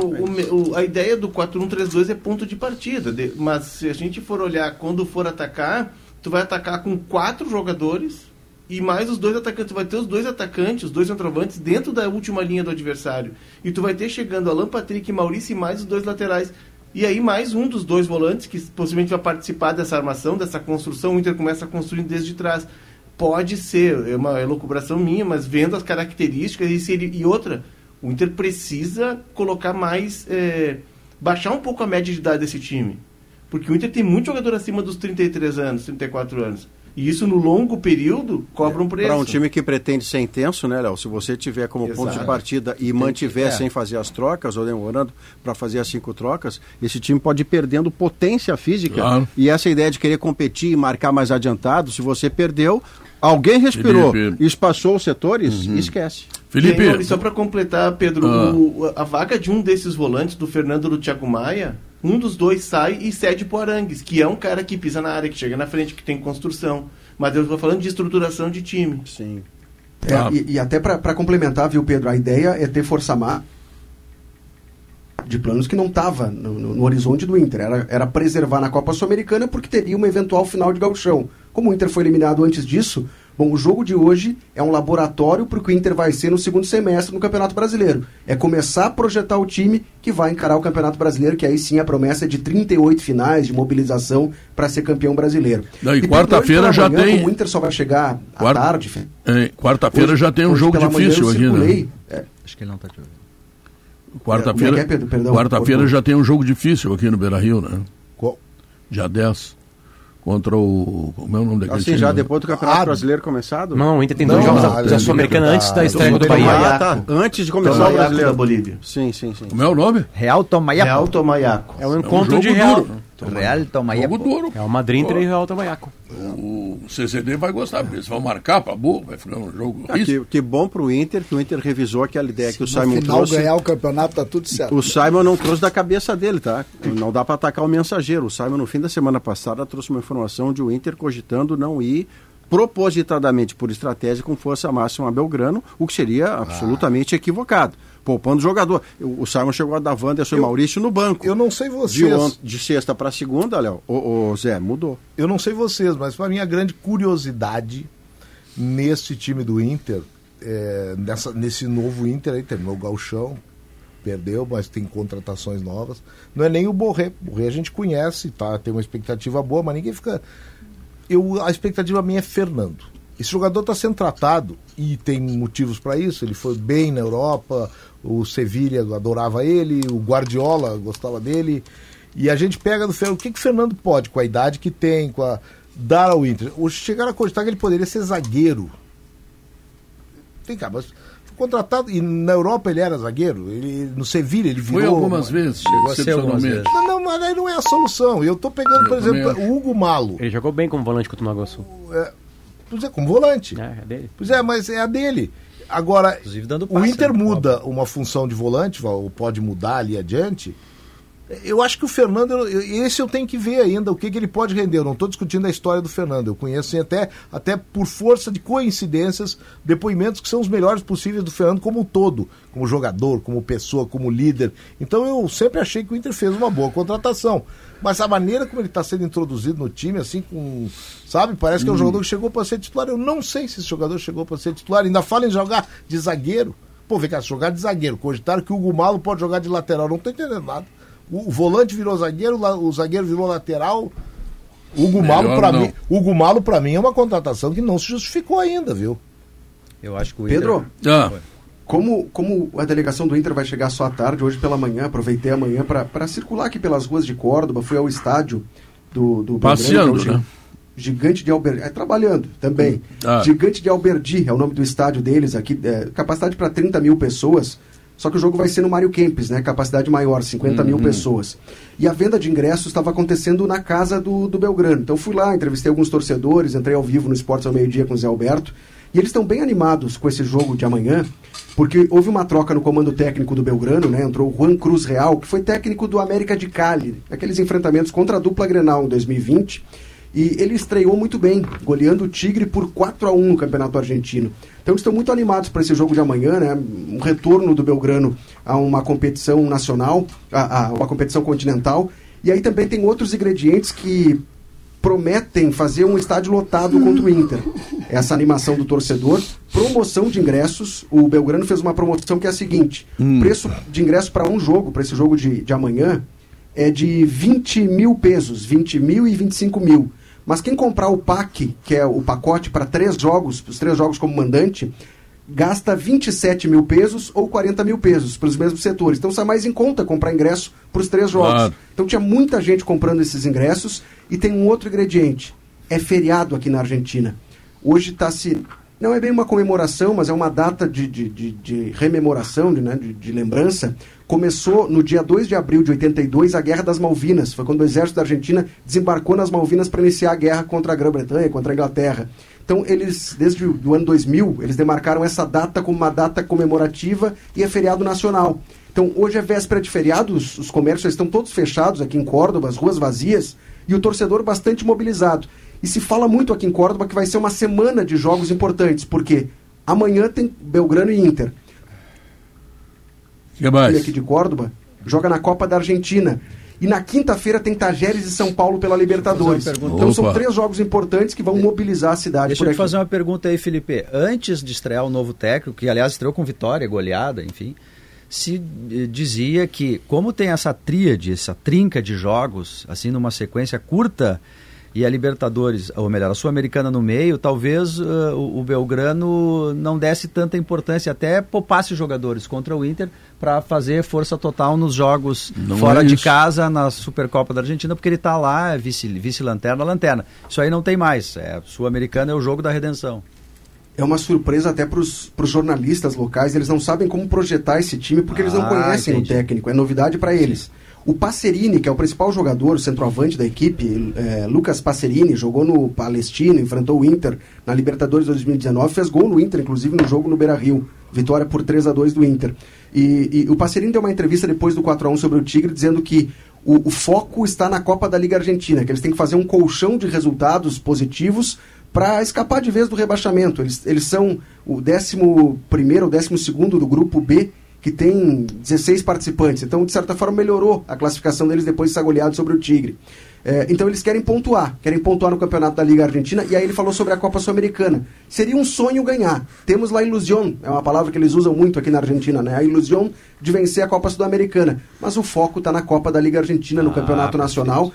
A ideia do 4-1-3-2 é ponto de partida, mas se a gente for olhar quando for atacar, tu vai atacar com 4 jogadores e mais os dois atacantes. Tu vai ter os dois atacantes, os dois centroavantes dentro da última linha do adversário. E tu vai ter chegando Alan Patrick e Maurício e mais os dois laterais. E aí mais um dos dois volantes que possivelmente vai participar dessa armação, dessa construção. O Inter começa a construir desde trás. Pode ser, é uma elucubração minha, mas vendo as características e outra, o Inter precisa colocar mais baixar um pouco a média de idade desse time. Porque o Inter tem muito jogador acima dos 33 anos, 34 anos. E isso, no longo período, cobra um preço. Para um time que pretende ser intenso, né, Léo? Se você tiver como ponto de partida e mantiver sem fazer as trocas, ou demorando para fazer as 5 trocas, esse time pode ir perdendo potência física. Claro. E essa ideia de querer competir e marcar mais adiantado, se você perdeu, alguém respirou, espaçou os setores, esquece. Felipe. E só para completar, Pedro, a vaga de um desses volantes, do Fernando ou do Thiago Maia, um dos dois sai e cede pro Arangues, que é um cara que pisa na área, que chega na frente, que tem construção. Mas eu estou falando de estruturação de time. Sim. E até para complementar, viu, Pedro, a ideia é ter força má de planos que não estava no horizonte do Inter. Era preservar na Copa Sul-Americana porque teria uma eventual final de gauchão. Como o Inter foi eliminado antes disso, bom, o jogo de hoje é um laboratório para o que o Inter vai ser no segundo semestre no Campeonato Brasileiro. É começar a projetar o time que vai encarar o Campeonato Brasileiro, que aí sim a promessa é de 38 finais de mobilização para ser campeão brasileiro. E quarta-feira já tem... Como o Inter só vai chegar à tarde... Quarta-feira já tem um jogo difícil aqui, né? Acho que ele não está te ouvindo. Quarta-feira já tem um jogo difícil aqui no Beira-Rio, né? Qual? Dia 10. Contra o... Como é o nome daquele time? Já depois do Campeonato Brasileiro começado? Não, o Inter tem 2 jogos da Sul-Americana antes da estreia do Bahia. Antes de começar o Brasileiro. Da Bolívia. Sim. Como é o nome? Real Tomayaco. É um encontro de Real. Real Tomayaco. Jogo duro. É o Madrid Inter e Real Tomayaco. O CCD vai gostar, porque eles vão marcar pra boa, vai ficar um jogo... Que bom pro Inter, que o Inter revisou aquela ideia que o Simon trouxe. No final ganhar o campeonato, tá tudo certo. O Simon não trouxe da cabeça dele, tá? Não dá pra atacar o mensageiro. O Simon, no fim da semana passada, trouxe uma informação de o Inter cogitando não ir propositadamente por estratégia com força máxima a Belgrano, o que seria absolutamente equivocado. Poupando o jogador. O Simon chegou a dar Wanderson e Maurício no banco. Eu não sei vocês. De sexta para segunda, Léo, o Zé, mudou. Eu não sei vocês, mas para mim a grande curiosidade nesse time do Inter, nesse novo Inter aí, terminou o gauchão, perdeu, mas tem contratações novas. Não é nem o Borré. O Borré a gente conhece, tá? Tem uma expectativa boa, mas ninguém fica... A expectativa minha é Fernando. Esse jogador está sendo tratado e tem motivos para isso. Ele foi bem na Europa, o Sevilha adorava ele, o Guardiola gostava dele. E a gente pega do Fernando. O que o Fernando pode, com a idade que tem, dar ao Inter? Chegaram a cogitar que ele poderia ser zagueiro. Tem cá, mas foi contratado. E na Europa ele era zagueiro. No Sevilha ele virou. Foi algumas vezes, chegou a ser algumas vezes. Não, mas aí não é a solução. Eu estou pegando, por exemplo, o Hugo Malo. Ele jogou bem como volante contra o Nova Iguaçu. Pois é, como volante. É dele. Pois é, mas é a dele. Agora, o Inter muda uma função de volante, ou pode mudar ali adiante. Eu acho que o Fernando, esse eu tenho que ver ainda, o que ele pode render. Eu não estou discutindo a história do Fernando. Eu conheço até por força de coincidências, depoimentos que são os melhores possíveis do Fernando como um todo. Como jogador, como pessoa, como líder. Então eu sempre achei que o Inter fez uma boa contratação. Mas a maneira como ele está sendo introduzido no time, assim, sabe, parece que é um jogador que chegou para ser titular. Eu não sei se esse jogador chegou para ser titular. Ainda fala em jogar de zagueiro. Pô, vem cá, jogar de zagueiro. Cogitaram que o Hugo Malo pode jogar de lateral. Não estou entendendo nada. O volante virou zagueiro, o zagueiro virou lateral. O Hugo Malo, para mim, é uma contratação que não se justificou ainda, viu? Eu acho que o Pedro, como a delegação do Inter vai chegar só à tarde, hoje pela manhã, aproveitei amanhã para circular aqui pelas ruas de Córdoba, fui ao estádio do passeando, Belgrano, né? Gigante de Alberdi, trabalhando também. Gigante de Alberdi é o nome do estádio deles aqui, capacidade para 30 mil pessoas. Só que o jogo vai ser no Mário Kempes, né? Capacidade maior, 50 mil pessoas. E a venda de ingressos estava acontecendo na casa do Belgrano. Então fui lá, entrevistei alguns torcedores, entrei ao vivo no Esportes ao Meio-Dia com o Zé Alberto. E eles estão bem animados com esse jogo de amanhã, porque houve uma troca no comando técnico do Belgrano, né? Entrou o Juan Cruz Real, que foi técnico do América de Cali, aqueles enfrentamentos contra a dupla Grenal em 2020. E ele estreou muito bem, goleando o Tigre por 4-1 no Campeonato Argentino. Então eles estão muito animados para esse jogo de amanhã, né? Um retorno do Belgrano a uma competição nacional, a uma competição continental. E aí também tem outros ingredientes que prometem fazer um estádio lotado contra o Inter. Essa animação do torcedor, promoção de ingressos. O Belgrano fez uma promoção que é a seguinte: preço de ingresso para um jogo, para esse jogo de amanhã, é de 20 mil pesos, 20 mil e 25 mil. Mas quem comprar o PAC, que é o pacote para 3 jogos, os 3 jogos como mandante, gasta 27 mil pesos ou 40 mil pesos para os mesmos setores. Então sai mais em conta comprar ingresso para os 3 jogos. Claro. Então tinha muita gente comprando esses ingressos. E tem um outro ingrediente. É feriado aqui na Argentina. Hoje está se... Não é bem uma comemoração, mas é uma data de rememoração, de lembrança. Começou no dia 2 de abril de 82 a Guerra das Malvinas. Foi quando o exército da Argentina desembarcou nas Malvinas para iniciar a guerra contra a Grã-Bretanha, contra a Inglaterra. Então, eles, desde o ano 2000, eles demarcaram essa data como uma data comemorativa e é feriado nacional. Então, hoje é véspera de feriado, os comércios estão todos fechados aqui em Córdoba, as ruas vazias, e o torcedor bastante mobilizado. E se fala muito aqui em Córdoba que vai ser uma semana de jogos importantes, porque amanhã tem Belgrano e Inter. Que mais? E aqui de Córdoba joga na Copa da Argentina. E na quinta-feira tem Tajeres e São Paulo pela Libertadores. Então são 3 jogos importantes que vão mobilizar a cidade. Deixa eu te fazer uma pergunta aí, Felipe. Antes de estrear o novo técnico, que aliás estreou com vitória, goleada, enfim, se dizia que como tem essa tríade, essa trinca de jogos, assim numa sequência curta, e a Libertadores, ou melhor, a Sul-Americana no meio, talvez o Belgrano não desse tanta importância, até poupasse jogadores contra o Inter para fazer força total nos jogos fora de casa, na Supercopa da Argentina, porque ele está lá, vice-lanterna, lanterna. Isso aí não tem mais. Sul-Americana é o jogo da redenção. É uma surpresa até para os jornalistas locais, eles não sabem como projetar esse time, porque eles não conhecem o técnico, é novidade para eles. O Passerini, que é o principal jogador, o centroavante da equipe, Lucas Passerini, jogou no Palestino, enfrentou o Inter na Libertadores 2019, fez gol no Inter, inclusive no jogo no Beira-Rio, vitória por 3-2 do Inter. E o Passerini deu uma entrevista depois do 4-1 sobre o Tigre, dizendo que o foco está na Copa da Liga Argentina, que eles têm que fazer um colchão de resultados positivos para escapar de vez do rebaixamento. Eles são o 11º ou 12º do grupo B, que tem 16 participantes. Então, de certa forma, melhorou a classificação deles depois de ser goleado sobre o Tigre. Então, eles querem pontuar no campeonato da Liga Argentina, e aí ele falou sobre a Copa Sul-Americana. Seria um sonho ganhar. Temos lá a ilusão, é uma palavra que eles usam muito aqui na Argentina, né? A ilusão de vencer a Copa Sul-Americana. Mas o foco está na Copa da Liga Argentina, no Campeonato Nacional.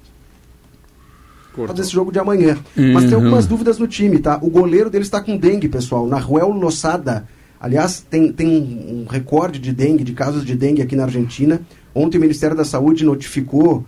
Fazer esse jogo de amanhã. Mas tem algumas dúvidas no time, tá? O goleiro deles está com dengue, pessoal. Nahuel Losada. Aliás, tem um recorde de dengue, de casos de dengue aqui na Argentina. Ontem o Ministério da Saúde notificou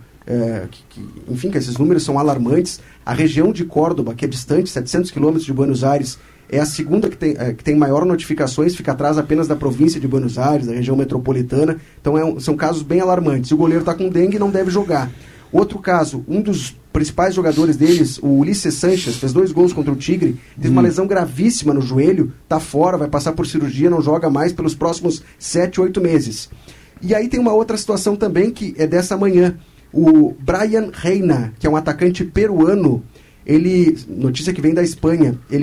que esses números são alarmantes. A região de Córdoba, que é distante, 700 quilômetros de Buenos Aires, é a segunda que tem maior notificações, fica atrás apenas da província de Buenos Aires, da região metropolitana. Então são casos bem alarmantes. O goleiro está com dengue e não deve jogar. Outro caso, um dos principais jogadores deles, o Ulisses Sanches, fez 2 gols contra o Tigre, teve uma lesão gravíssima no joelho, está fora, vai passar por cirurgia, não joga mais pelos próximos 7, 8 meses. E aí tem uma outra situação também que é dessa manhã. O Brian Reina, que é um atacante peruano, notícia que vem da Espanha, ele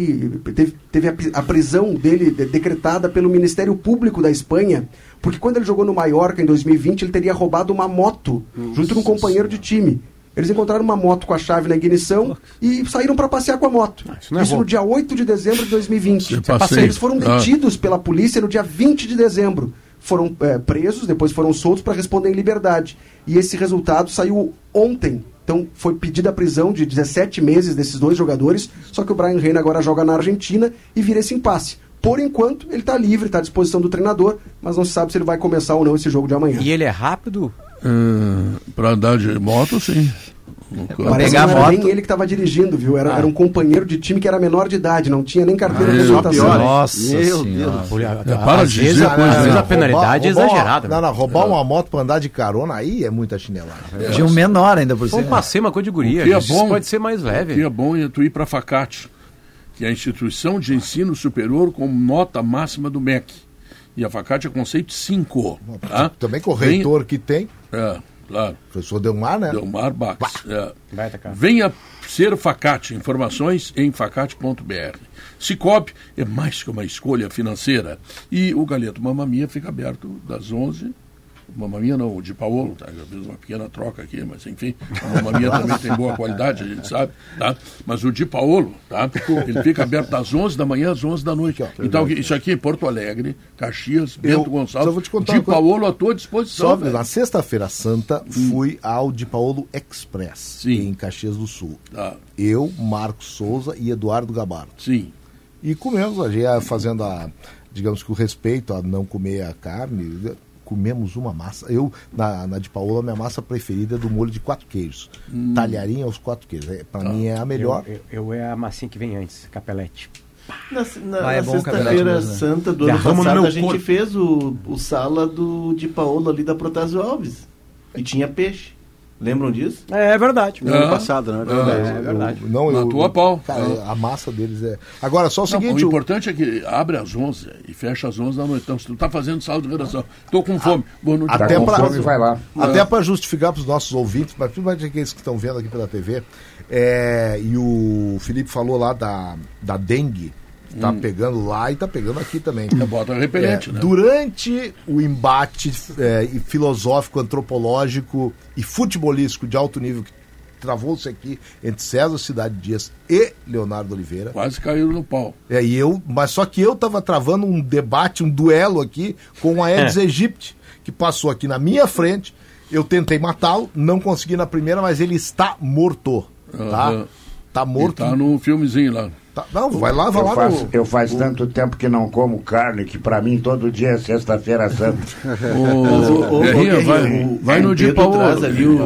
teve a prisão dele decretada pelo Ministério Público da Espanha, porque quando ele jogou no Mallorca em 2020, ele teria roubado uma moto junto com um companheiro de time. Eles encontraram uma moto com a chave na ignição e saíram para passear com a moto. Isso no dia 8 de dezembro de 2020. Eles foram detidos pela polícia no dia 20 de dezembro. Foram presos, depois foram soltos para responder em liberdade. E esse resultado saiu ontem. Então foi pedida a prisão de 17 meses desses 2 jogadores, só que o Brian Reina agora joga na Argentina e vira esse impasse. Por enquanto, ele está livre, está à disposição do treinador, mas não se sabe se ele vai começar ou não esse jogo de amanhã. E ele é rápido? Para andar de moto, sim. Parece que não era nem ele que estava dirigindo, viu? Era um companheiro de time que era menor de idade, não tinha nem carteira de habilitação. Nossa, meu Deus. Às vezes a penalidade é exagerada. Roubar uma moto para andar de carona, aí é muita chinelada. De um menor ainda por cima. Um passeio, uma coisa de guria. Isso pode ser mais leve. O que é bom é tu ir para a FACAT, que é a instituição de ensino superior com nota máxima do MEC. E a FACAT é conceito 5. Tá? Também com o reitor que tem. Claro. Professor Delmar, né? Delmar Bax. Venha ser FACAT. Informações em facate.br. Cicobi é mais que uma escolha financeira. E o Galeto Mamma Mia fica aberto das 11. Mamma Mia não, o de Paolo, tá? Já fiz uma pequena troca aqui, mas enfim, a Mamma Mia também tem boa qualidade, a gente sabe, tá? Mas o de Paolo, tá? Ele fica aberto das 11 da manhã às 11 da noite. Então, isso aqui é Porto Alegre, Caxias, Bento Gonçalves, só vou te contar de Paolo à tua disposição. Na sexta-feira santa, fui ao de Paolo Express, em Caxias do Sul. Tá. Eu, Marcos Souza e Eduardo Gabardo. Sim. E comemos, a gente ia fazendo digamos que o respeito a não comer a carne, comemos uma massa. Eu, na de Paola, minha massa preferida é do molho de 4 queijos. Talharinha aos 4 queijos. Para mim é a melhor. Eu é a massinha que vem antes, capelete. Na sexta-feira santa do ano passado, a gente fez o sala de Paola ali da Protásio Alves. E tinha peixe. Lembram disso? É verdade. No ano passado, né? É verdade. Na tua pau. Cara, a massa deles é... Agora, só o seguinte... O importante é que abre às 11 e fecha às 11 da noite. Então, se tu tá fazendo sala de redação, tô com fome, vou no até com fome, vai lá. Até para justificar para os nossos ouvintes, mas principalmente aqueles que estão vendo aqui pela TV, e o Felipe falou lá da dengue, tá pegando lá e tá pegando aqui também. Bota repelente, né? Durante o embate filosófico, antropológico e futebolístico de alto nível que travou-se aqui entre César Cidade Dias e Leonardo Oliveira. Quase caíram no pau. Mas só que eu tava travando um debate, um duelo aqui com a Aedes aegypti, que passou aqui na minha frente. Eu tentei matá-lo, não consegui na primeira, mas ele está morto. Tá? Tá morto. Ele tá no filmezinho lá. Não, vai lá. Eu faz tanto tempo que não como carne que pra mim todo dia é sexta-feira santa. Vai no de Paola.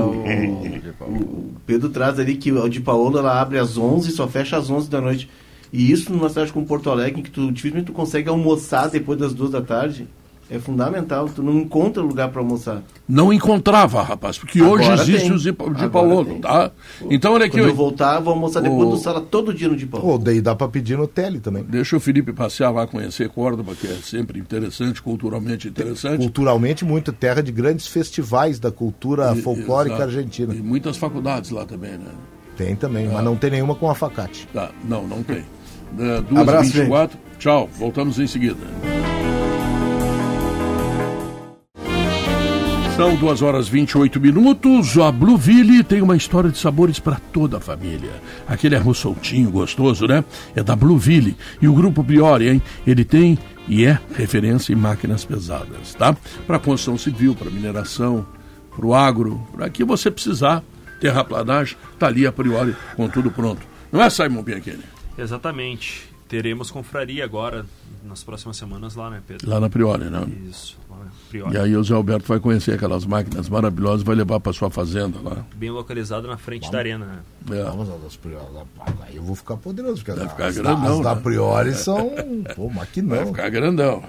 O Pedro traz ali que o de Paola ela abre às 11 e só fecha às 11 da noite. E isso numa cidade como Porto Alegre, que dificilmente tu consegue almoçar depois das 2 da tarde. É fundamental, tu não encontra lugar para almoçar. Não encontrava, rapaz, porque agora hoje existe o de Paolo, tá? Então, olha aqui. Quando eu voltar, vou almoçar depois do sala todo dia no de Paolo. Daí dá para pedir no tele também. Deixa o Felipe passear lá, conhecer Córdoba, que é sempre interessante, culturalmente interessante. Culturalmente, muito terra de grandes festivais da cultura folclórica argentina. E muitas faculdades lá também, né? Tem também, mas não tem nenhuma com a Facate. Tá, não tem. 2h24, tchau, voltamos em seguida. São 2h28. A Blueville tem uma história de sabores para toda a família. Aquele arroz soltinho, gostoso, né? É da Blueville. E o Grupo Priori, hein? Ele tem e é referência em máquinas pesadas, tá? Para construção civil, para mineração, para o agro, para que você precisar. Terraplanagem, tá ali a Priori com tudo pronto. Não é, Simon Bianchini? Exatamente. Teremos confraria agora, nas próximas semanas lá, né, Pedro? Lá na Priori, né? Isso, lá na Priori. E aí o Zé Alberto vai conhecer aquelas máquinas maravilhosas, vai levar para sua fazenda lá. Bem localizado na frente da arena, né? Vamos às Priori. Aí eu vou ficar poderoso, porque vai ficar grandão, as da Priori são... maquinão. Vai ficar grandão,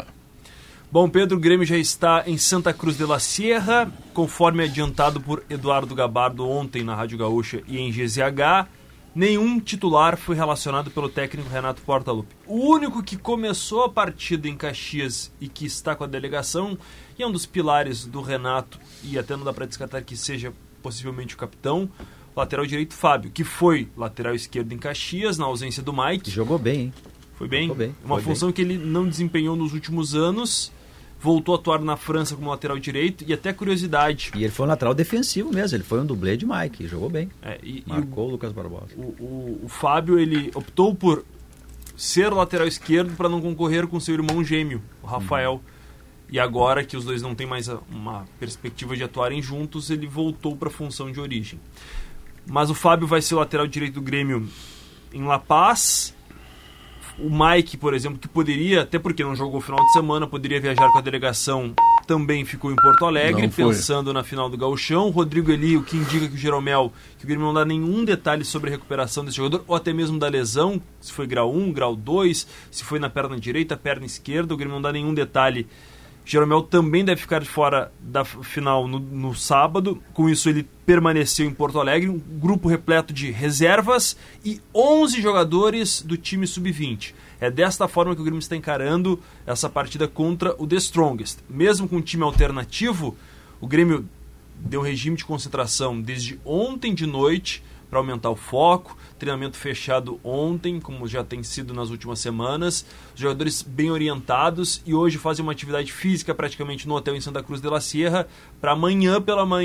Bom, Pedro, o Grêmio já está em Santa Cruz de la Sierra, conforme adiantado por Eduardo Gabardo ontem na Rádio Gaúcha e em GZH. Nenhum titular foi relacionado pelo técnico Renato Portaluppi. O único que começou a partida em Caxias e que está com a delegação, e é um dos pilares do Renato, e até não dá para descartar que seja possivelmente o capitão, lateral direito Fábio, que foi lateral esquerdo em Caxias, na ausência do Mike. Jogou bem, hein? Foi bem? Jogou bem. Uma função que ele não desempenhou nos últimos anos. Voltou a atuar na França como lateral direito e até curiosidade. E ele foi um lateral defensivo mesmo, ele foi um dublê de Mike, jogou bem. Marcou o Lucas Barbosa. O Fábio, ele optou por ser lateral esquerdo para não concorrer com seu irmão gêmeo, o Rafael. E agora que os dois não têm mais uma perspectiva de atuarem juntos, ele voltou para a função de origem. Mas o Fábio vai ser o lateral direito do Grêmio em La Paz. O Mike, por exemplo, que poderia, até porque não jogou o final de semana, poderia viajar com a delegação, também ficou em Porto Alegre, pensando na final do Gauchão. Rodrigo Eli, o que indica que o Jeromel, que o Grêmio não dá nenhum detalhe sobre a recuperação desse jogador, ou até mesmo da lesão, se foi grau 1, grau 2, se foi na perna direita, perna esquerda, o Grêmio não dá nenhum detalhe. Jeromel também deve ficar de fora da final no sábado. Com isso, ele permaneceu em Porto Alegre. Um grupo repleto de reservas e 11 jogadores do time sub-20. É desta forma que o Grêmio está encarando essa partida contra o The Strongest. Mesmo com um time alternativo, o Grêmio deu regime de concentração desde ontem de noite para aumentar o foco. Treinamento fechado ontem, como já tem sido nas últimas semanas. Os jogadores bem orientados e hoje fazem uma atividade física praticamente no hotel em Santa Cruz de la Sierra para amanhã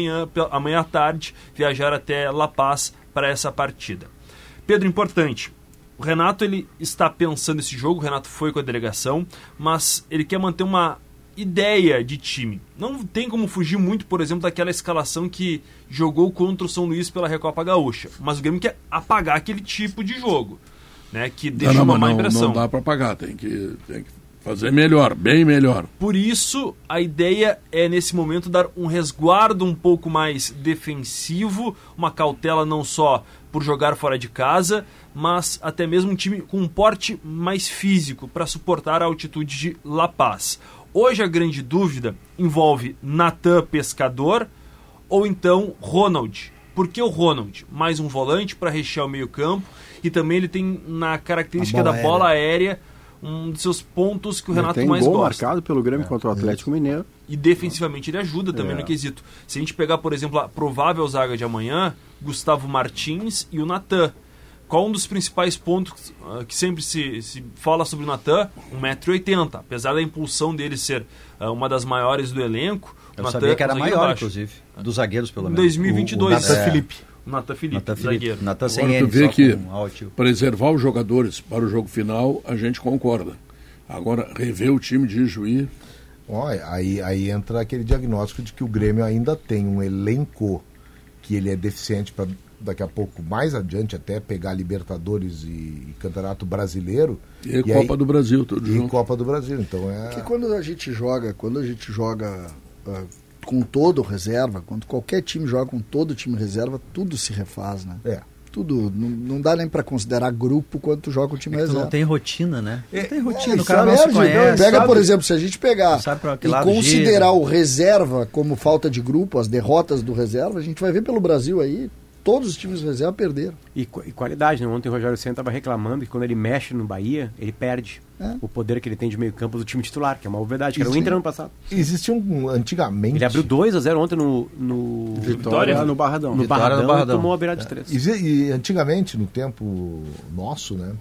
à tarde, viajar até La Paz para essa partida. Pedro, importante, o Renato ele está pensando esse jogo, o Renato foi com a delegação, mas ele quer manter uma ideia de time. Não tem como fugir muito, por exemplo, daquela escalação que jogou contra o São Luís pela Recopa Gaúcha. Mas o Grêmio quer apagar aquele tipo de jogo. né, que deixa uma má impressão. Não dá para pagar, tem que fazer melhor, bem melhor. Por isso, a ideia é, nesse momento, dar um resguardo um pouco mais defensivo, uma cautela não só por jogar fora de casa, mas até mesmo um time com um porte mais físico para suportar a altitude de La Paz. Hoje a grande dúvida envolve Natan Pescador ou então Ronald. Por que o Ronald? Mais um volante para rechear o meio-campo, e também ele tem na característica da bola aérea um dos seus pontos que o Renato mais gosta. Marcado pelo Grêmio contra o Atlético Mineiro. E defensivamente ele ajuda também no quesito. Se a gente pegar, por exemplo, a provável zaga de amanhã, Gustavo Martins e o Natan. Qual um dos principais pontos que sempre se fala sobre o Natan? 1,80 m. Apesar da impulsão dele ser uma das maiores do elenco, eu sabia que era maior, inclusive, dos zagueiros, pelo menos. Em 2022. O Natan Felipe. Natan Felipe, zagueiro. Natan sem Agora, N, tu vê que um preservar os jogadores para o jogo final, a gente concorda. Agora, rever o time de Juí... Aí entra aquele diagnóstico de que o Grêmio ainda tem um elenco que ele é deficiente para daqui a pouco, mais adiante, até pegar Libertadores e Campeonato Brasileiro. E Copa do Brasil, tudo junto. E Copa do Brasil, então é... Porque quando a gente joga com todo reserva, quando qualquer time joga com todo o time reserva, tudo se refaz, né? Tudo, não dá nem para considerar grupo quando tu joga com o time reserva. Não tem rotina, né? Não tem rotina, o cara não se conhece. Pega, por exemplo, se a gente pegar e considerar o reserva como falta de grupo, as derrotas do reserva, a gente vai ver pelo Brasil aí, todos os times de reserva perderam. E qualidade, né? Ontem o Rogério Ceni estava reclamando que quando ele mexe no Bahia, ele perde o poder que ele tem de meio campo do time titular, que é uma obviedade, que era o Inter ano passado. Existia antigamente... Ele abriu 2-0 ontem no Vitória, no Barradão. No Barradão, tomou a beirada de 3. E antigamente, no tempo nosso, né?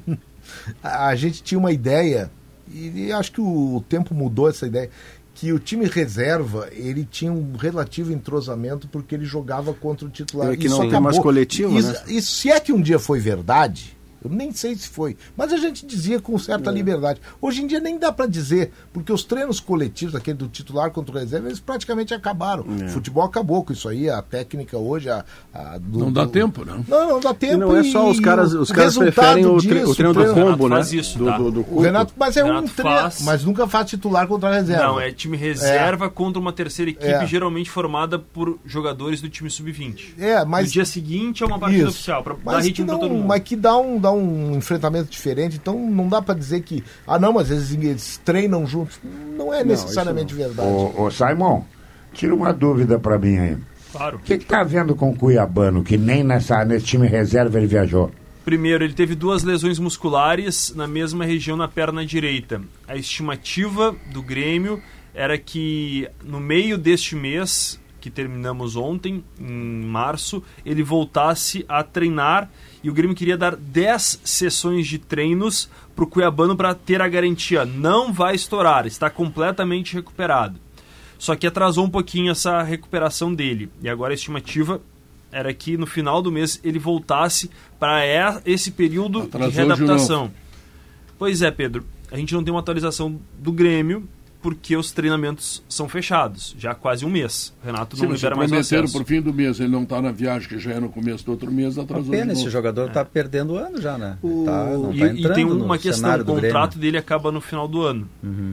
A gente tinha uma ideia, e acho que o tempo mudou essa ideia, que o time reserva, ele tinha um relativo entrosamento porque ele jogava contra o titular. Que não tem mais coletivo, né? Isso, se é que um dia foi verdade, eu nem sei se foi, mas a gente dizia com certa liberdade. Hoje em dia nem dá para dizer, porque os treinos coletivos, aquele do titular contra o reserva, eles praticamente acabaram. O futebol acabou com isso aí, a técnica hoje... não dá tempo, né? Não dá tempo. E não é só os caras preferem o treino do combo, né? Faz isso, tá? O Renato, mas é um treino, mas nunca faz titular contra a reserva. Não, é time reserva contra uma terceira equipe, geralmente formada por jogadores do time sub-20. Mas... No dia seguinte é uma partida oficial, para dar ritmo para todo mundo. Mas que dá um enfrentamento diferente, então não dá para dizer que mas eles treinam juntos. Não é necessariamente verdade. Ô Simon, tira uma dúvida para mim aí. Claro. O que tá havendo com o Cuiabano, que nem nesse time reserva ele viajou? Primeiro, ele teve 2 lesões musculares na mesma região na perna direita. A estimativa do Grêmio era que no meio deste mês, que terminamos ontem, em março, ele voltasse a treinar, e o Grêmio queria dar 10 sessões de treinos para o Cuiabano para ter a garantia. Não vai estourar, está completamente recuperado. Só que atrasou um pouquinho essa recuperação dele. E agora a estimativa era que no final do mês ele voltasse para esse período de readaptação. Pois é, Pedro, a gente não tem uma atualização do Grêmio, porque os treinamentos são fechados, já há quase um mês. O Renato não libera mais o acesso. Por fim do mês, ele não está na viagem, que já é no começo do outro mês, atrasou. Pena, esse jogador está perdendo o ano já, né? E tem uma questão, o contrato dele acaba no final do ano.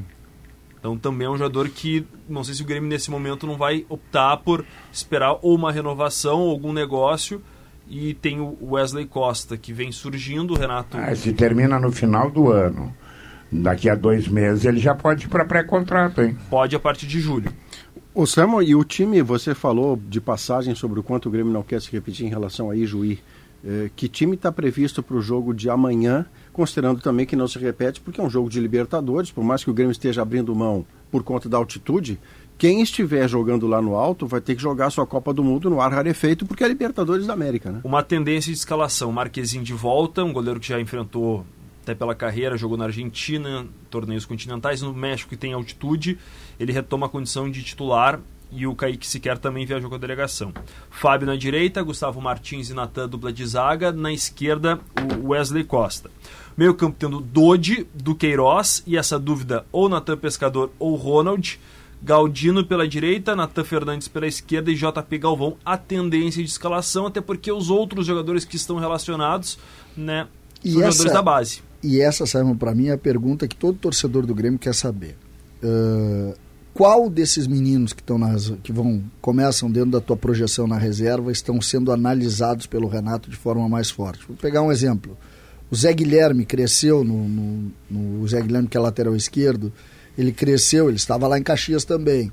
Então também é um jogador que, não sei se o Grêmio nesse momento não vai optar por esperar ou uma renovação ou algum negócio. E tem o Wesley Costa, que vem surgindo, o Renato... se termina no final do ano. Daqui a 2 meses ele já pode ir para pré-contrato, hein? Pode a partir de julho. O Samuel, e o time, você falou de passagem sobre o quanto o Grêmio não quer se repetir em relação a Ijuí. Que time está previsto para o jogo de amanhã, considerando também que não se repete, porque é um jogo de Libertadores, por mais que o Grêmio esteja abrindo mão por conta da altitude, quem estiver jogando lá no alto vai ter que jogar sua Copa do Mundo no ar rarefeito, porque é Libertadores da América, né? Uma tendência de escalação, Marquezinho de volta, um goleiro que já enfrentou até pela carreira, jogou na Argentina, torneios continentais, no México, que tem altitude, ele retoma a condição de titular, e o Kaique Siqueira também viajou com a delegação. Fábio na direita, Gustavo Martins e Natan, dupla de zaga, na esquerda o Wesley Costa. Meio campo tendo Dodi, Duqueiroz, e essa dúvida ou Natan Pescador ou Ronald, Galdino pela direita, Natan Fernandes pela esquerda e JP Galvão a tendência de escalação, até porque os outros jogadores que estão relacionados, né, são jogadores da base. E essa, Simon, para mim é a pergunta que todo torcedor do Grêmio quer saber. Qual desses meninos que começam dentro da tua projeção na reserva estão sendo analisados pelo Renato de forma mais forte? Vou pegar um exemplo. O Zé Guilherme cresceu o Zé Guilherme, que é lateral esquerdo, ele cresceu, ele estava lá em Caxias também.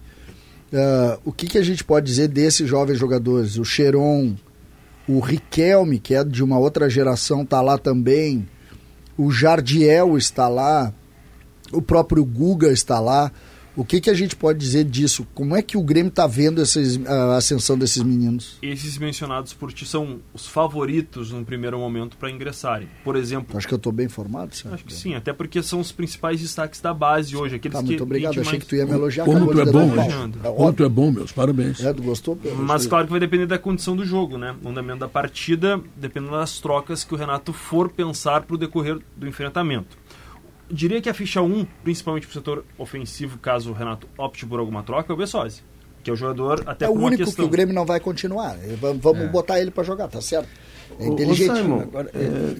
O que a gente pode dizer desses jovens jogadores? O Cheron, o Riquelme, que é de uma outra geração, está lá também. O Jardiel está lá. O próprio Guga está lá. O que a gente pode dizer disso? Como é que o Grêmio está vendo a ascensão desses meninos? Esses mencionados por ti são os favoritos num primeiro momento para ingressarem. Por exemplo... Acho que eu estou bem informado, sabe? Acho que sim, até porque são os principais destaques da base hoje. Aqueles muito obrigado, achei que tu ia me elogiar. Como tu é bom, como tu é bom, meus parabéns. Tu gostou? Mas claro que vai depender da condição do jogo, né? O andamento da partida, dependendo das trocas que o Renato for pensar para o decorrer do enfrentamento. Diria que a ficha 1, principalmente para o setor ofensivo, caso o Renato opte por alguma troca, é o Bessosi, que é o jogador até por uma questão. É o único que o Grêmio não vai continuar. Vamos botar ele para jogar, tá certo? É inteligente. Simon, agora,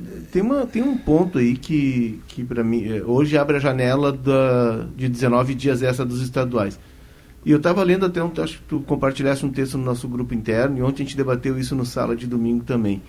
tem um ponto aí que para mim, hoje abre a janela de 19 dias essa dos estaduais. E eu estava lendo até acho que tu compartilhasse um texto no nosso grupo interno, e ontem a gente debateu isso no Sala de Domingo também.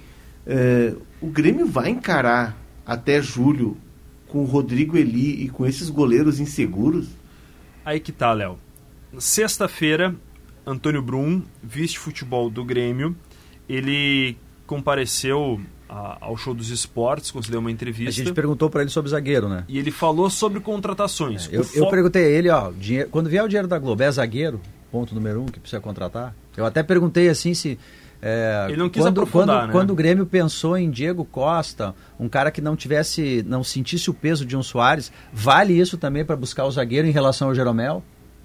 O Grêmio vai encarar até julho com o Rodrigo Eli e com esses goleiros inseguros? Aí que tá, Léo. Sexta-feira, Antônio Brum, vice-futebol do Grêmio, ele compareceu ao Show dos Esportes, concedeu uma entrevista. A gente perguntou para ele sobre zagueiro, né? E ele falou sobre contratações. Eu perguntei a ele, quando vier o dinheiro da Globo, é zagueiro? Ponto número 1 que precisa contratar? Eu até perguntei assim se... ele não quis aprofundar, né? Quando o Grêmio pensou em Diego Costa, um cara que não sentisse o peso de um Soares, vale isso também para buscar o zagueiro em relação ao Jeromel?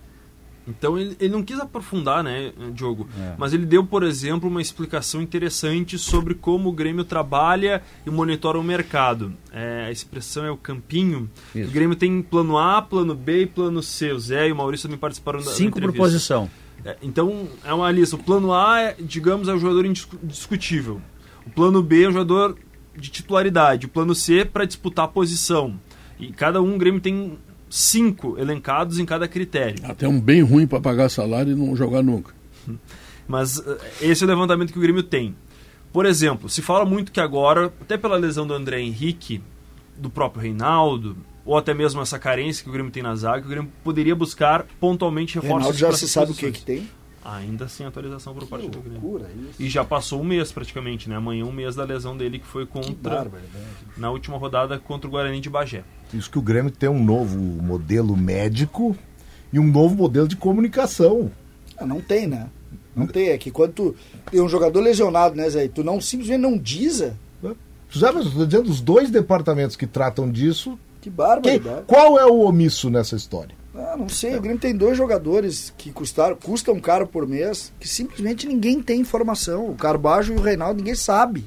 Então ele não quis aprofundar, né, Diogo? Mas ele deu, por exemplo, uma explicação interessante sobre como o Grêmio trabalha e monitora o mercado. A expressão é o campinho. Isso. O Grêmio tem plano A, plano B e plano C. O Zé e o Maurício também participaram da 5 por posição. Então, é uma lista. O plano A, digamos, é o jogador indiscutível. O plano B é o jogador de titularidade. O plano C para disputar a posição. E cada o Grêmio tem 5 elencados em cada critério. Até um bem ruim para pagar salário e não jogar nunca. Mas esse é o levantamento que o Grêmio tem. Por exemplo, se fala muito que agora, até pela lesão do André Henrique, do próprio Reinaldo, ou até mesmo essa carência que o Grêmio tem na zaga, que o Grêmio poderia buscar pontualmente reforços. Reinaldo já se sabe o que tem? Ainda sem atualização por parte do Grêmio. Isso. E já passou um mês praticamente, né? Amanhã um mês da lesão dele, que foi contra na última rodada contra o Guarani de Bagé. Isso que o Grêmio tem um novo modelo médico e um novo modelo de comunicação. Não tem, né? Não tem. É que quando tu tem um jogador lesionado, né, Zé? Tu simplesmente não diz. Sabe, eu estou dizendo, os 2 departamentos que tratam disso. Que barbaridade. Qual é o omisso nessa história? Não sei, o Grêmio tem 2 jogadores que custam caro por mês, que simplesmente ninguém tem informação. O Carbajo e o Reinaldo, ninguém sabe.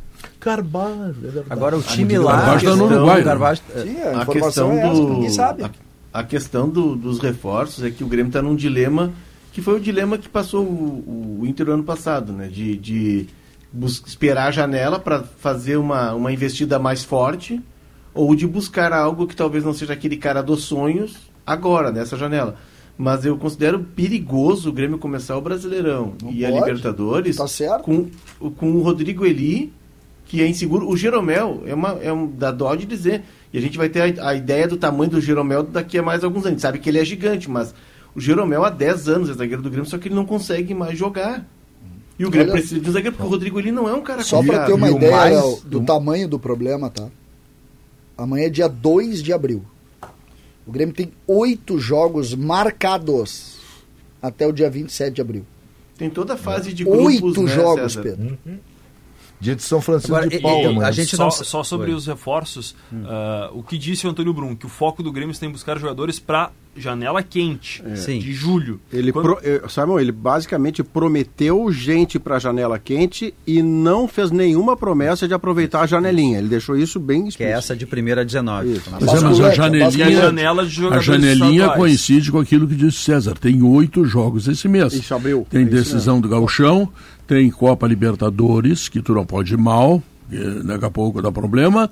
Carbajo, é verdade. Agora o time lá... Carbajo está no Uruguai. Sim, a informação é essa, ninguém sabe. A questão dos reforços é que o Grêmio está num dilema, que foi o dilema que passou o Inter no ano passado, né? De esperar a janela para fazer uma investida mais forte, ou de buscar algo que talvez não seja aquele cara dos sonhos agora, nessa janela. Mas eu considero perigoso o Grêmio começar o Brasileirão a Libertadores com o Rodrigo Eli, que é inseguro. O Jeromel dá dó de dizer. E a gente vai ter a ideia do tamanho do Jeromel daqui a mais alguns anos. A gente sabe que ele é gigante, mas o Jeromel há 10 anos é zagueiro do Grêmio, só que ele não consegue mais jogar. E o Grêmio precisa de um zagueiro, porque o Rodrigo Eli não é um cara só para ter uma ideia do tamanho do problema, tá? Amanhã é dia 2 de abril. O Grêmio tem 8 jogos marcados até o dia 27 de abril. Tem toda a fase de grupos, 8 jogos, Pedro. Dia de São Francisco de Paula. A gente só sobre os reforços, o que disse o Antônio Brum, que o foco do Grêmio está em buscar jogadores para janela quente, de julho. Simon, ele basicamente prometeu gente para janela quente e não fez nenhuma promessa de aproveitar a janelinha. Ele deixou isso bem explícito. Que é essa de 1º a 19. Mas a janelinha coincide com aquilo que disse César. Tem 8 jogos esse mês. Isso abriu. Tem decisão do Gauchão, tem Copa Libertadores, que tu não pode ir mal. daqui a pouco dá problema,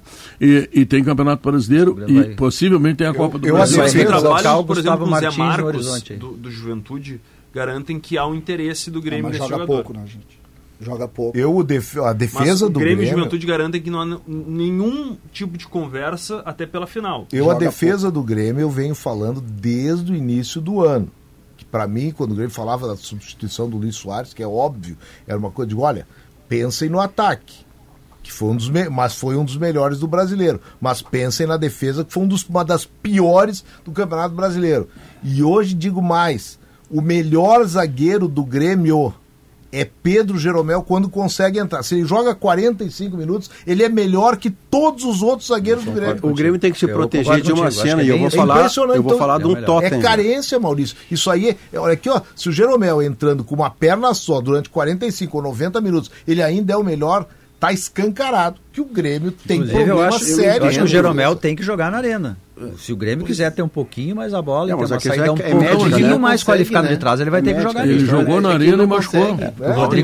e tem Campeonato Brasileiro e possivelmente tem a Copa do Brasil. Os trabalhos, por exemplo, com o Zé Marcos do Juventude garantem que há um interesse do Grêmio nesse jogador. Pouco, né, gente? Joga pouco. A defesa do Grêmio... O Grêmio e Juventude garantem que não há nenhum tipo de conversa até pela final. A defesa do Grêmio eu venho falando desde o início do ano. Que para mim, quando o Grêmio falava da substituição do Luiz Soares, que é óbvio, era uma coisa de, olha, pensem no ataque. Que foi foi um dos melhores do brasileiro. Mas pensem na defesa, que foi uma das piores do Campeonato Brasileiro. E hoje digo mais, o melhor zagueiro do Grêmio é Pedro Jeromel quando consegue entrar. Se ele joga 45 minutos, ele é melhor que todos os outros zagueiros do Grêmio. O Grêmio tem que se proteger de uma cena, e eu vou falar de um totem. É carência, Maurício. Isso aí, olha aqui, ó, se o Jeromel entrando com uma perna só durante 45 ou 90 minutos, ele ainda é o melhor, tá escancarado que o Grêmio tem problema sério. Eu acho que o Jeromel tem que jogar na arena. Se o Grêmio quiser ter um pouquinho mais a bola, mas uma saída um pouquinho mais qualificada de trás, ele vai ter que jogar. Ele jogou na arena e machucou. O Rodrigo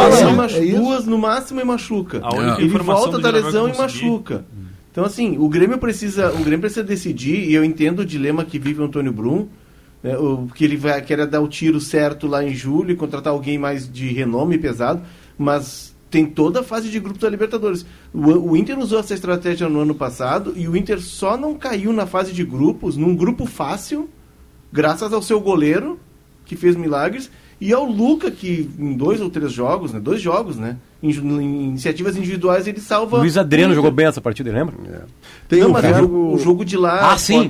ele duas no máximo e machuca. Ele volta da lesão e machuca. Então assim, o Grêmio precisa decidir, e eu entendo o dilema que vive o Antônio Brum, né, que ele quer dar o tiro certo lá em julho e contratar alguém mais de renome pesado, mas tem toda a fase de grupo da Libertadores. O Inter usou essa estratégia no ano passado e o Inter só não caiu na fase de grupos, num grupo fácil, graças ao seu goleiro, que fez milagres, e ao Luca, que em 2 ou 3 jogos, né, 2 jogos, né, em iniciativas individuais, ele salva... Luiz Adriano jogou bem essa partida, lembra? Tem o jogo de lá... sim.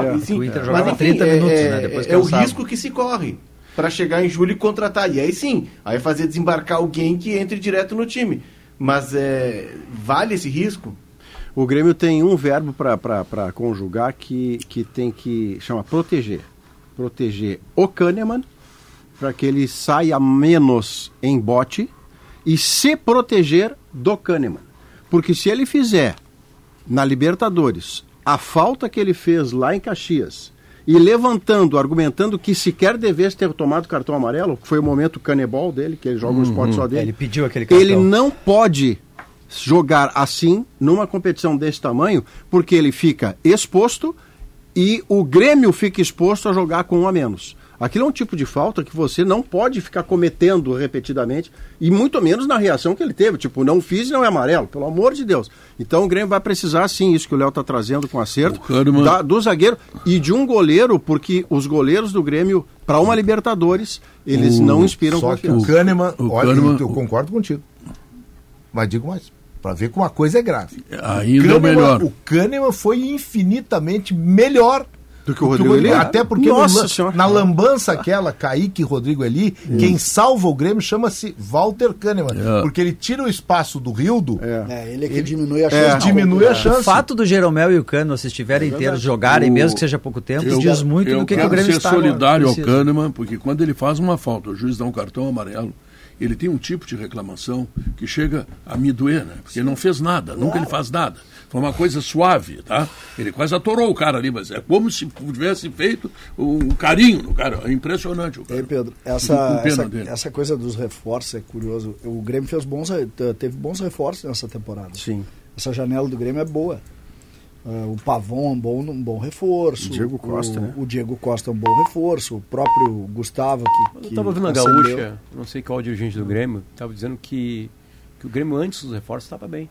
O Inter jogava 30 minutos, né? Depois é o risco que se corre para chegar em julho e contratar. E aí sim, aí fazer desembarcar alguém que entre direto no time. Mas vale esse risco? O Grêmio tem um verbo para conjugar que tem que chama proteger. Proteger o Kahneman para que ele saia menos em bote e se proteger do Kahneman. Porque se ele fizer na Libertadores a falta que ele fez lá em Caxias e levantando, argumentando que sequer devesse ter tomado cartão amarelo, que foi o momento canebol dele, que ele joga um esporte só dele. Ele pediu aquele cartão. Ele não pode jogar assim, numa competição desse tamanho, porque ele fica exposto e o Grêmio fica exposto a jogar com um a menos. Aquilo é um tipo de falta que você não pode ficar cometendo repetidamente, e muito menos na reação que ele teve, tipo, não fiz e não é amarelo, pelo amor de Deus. Então o Grêmio vai precisar, sim, isso que o Léo está trazendo com acerto, do zagueiro e de um goleiro, porque os goleiros do Grêmio, para uma Libertadores, eles não inspiram confiança. O Kahneman, eu concordo contigo, mas digo mais, para ver como a coisa é grave. Ainda melhor. O Kahneman foi infinitamente melhor do que o Rodrigo Eli. Até porque na lambança aquela, Kaique e Rodrigo Eli, quem salva o Grêmio chama-se Walter Kahneman. Porque ele tira o espaço do Rildo. Ele é que diminui a chance. Diminui a chance. O fato do Jeromel e o Kahneman, se estiverem inteiros, jogarem, mesmo que seja pouco tempo, diz muito do que o Grêmio está. Eu quero ser solidário ao Kahneman, porque quando ele faz uma falta, o juiz dá um cartão amarelo, ele tem um tipo de reclamação que chega a me doer, né? Porque ele não fez nada, nunca ele faz nada. Foi uma coisa suave, tá? Ele quase atorou o cara ali, mas é como se tivesse feito um carinho no cara. É impressionante o cara. Ei, Pedro, essa coisa dos reforços é curioso. O Grêmio teve bons reforços nessa temporada. Sim. Essa janela do Grêmio é boa. O Pavon é um bom reforço. O Diego Costa, né? O Diego Costa é um bom reforço. O próprio Gustavo que eu estava ouvindo a Gaúcha, não sei qual dirigente do Grêmio, estava dizendo que o Grêmio antes dos reforços estava bem.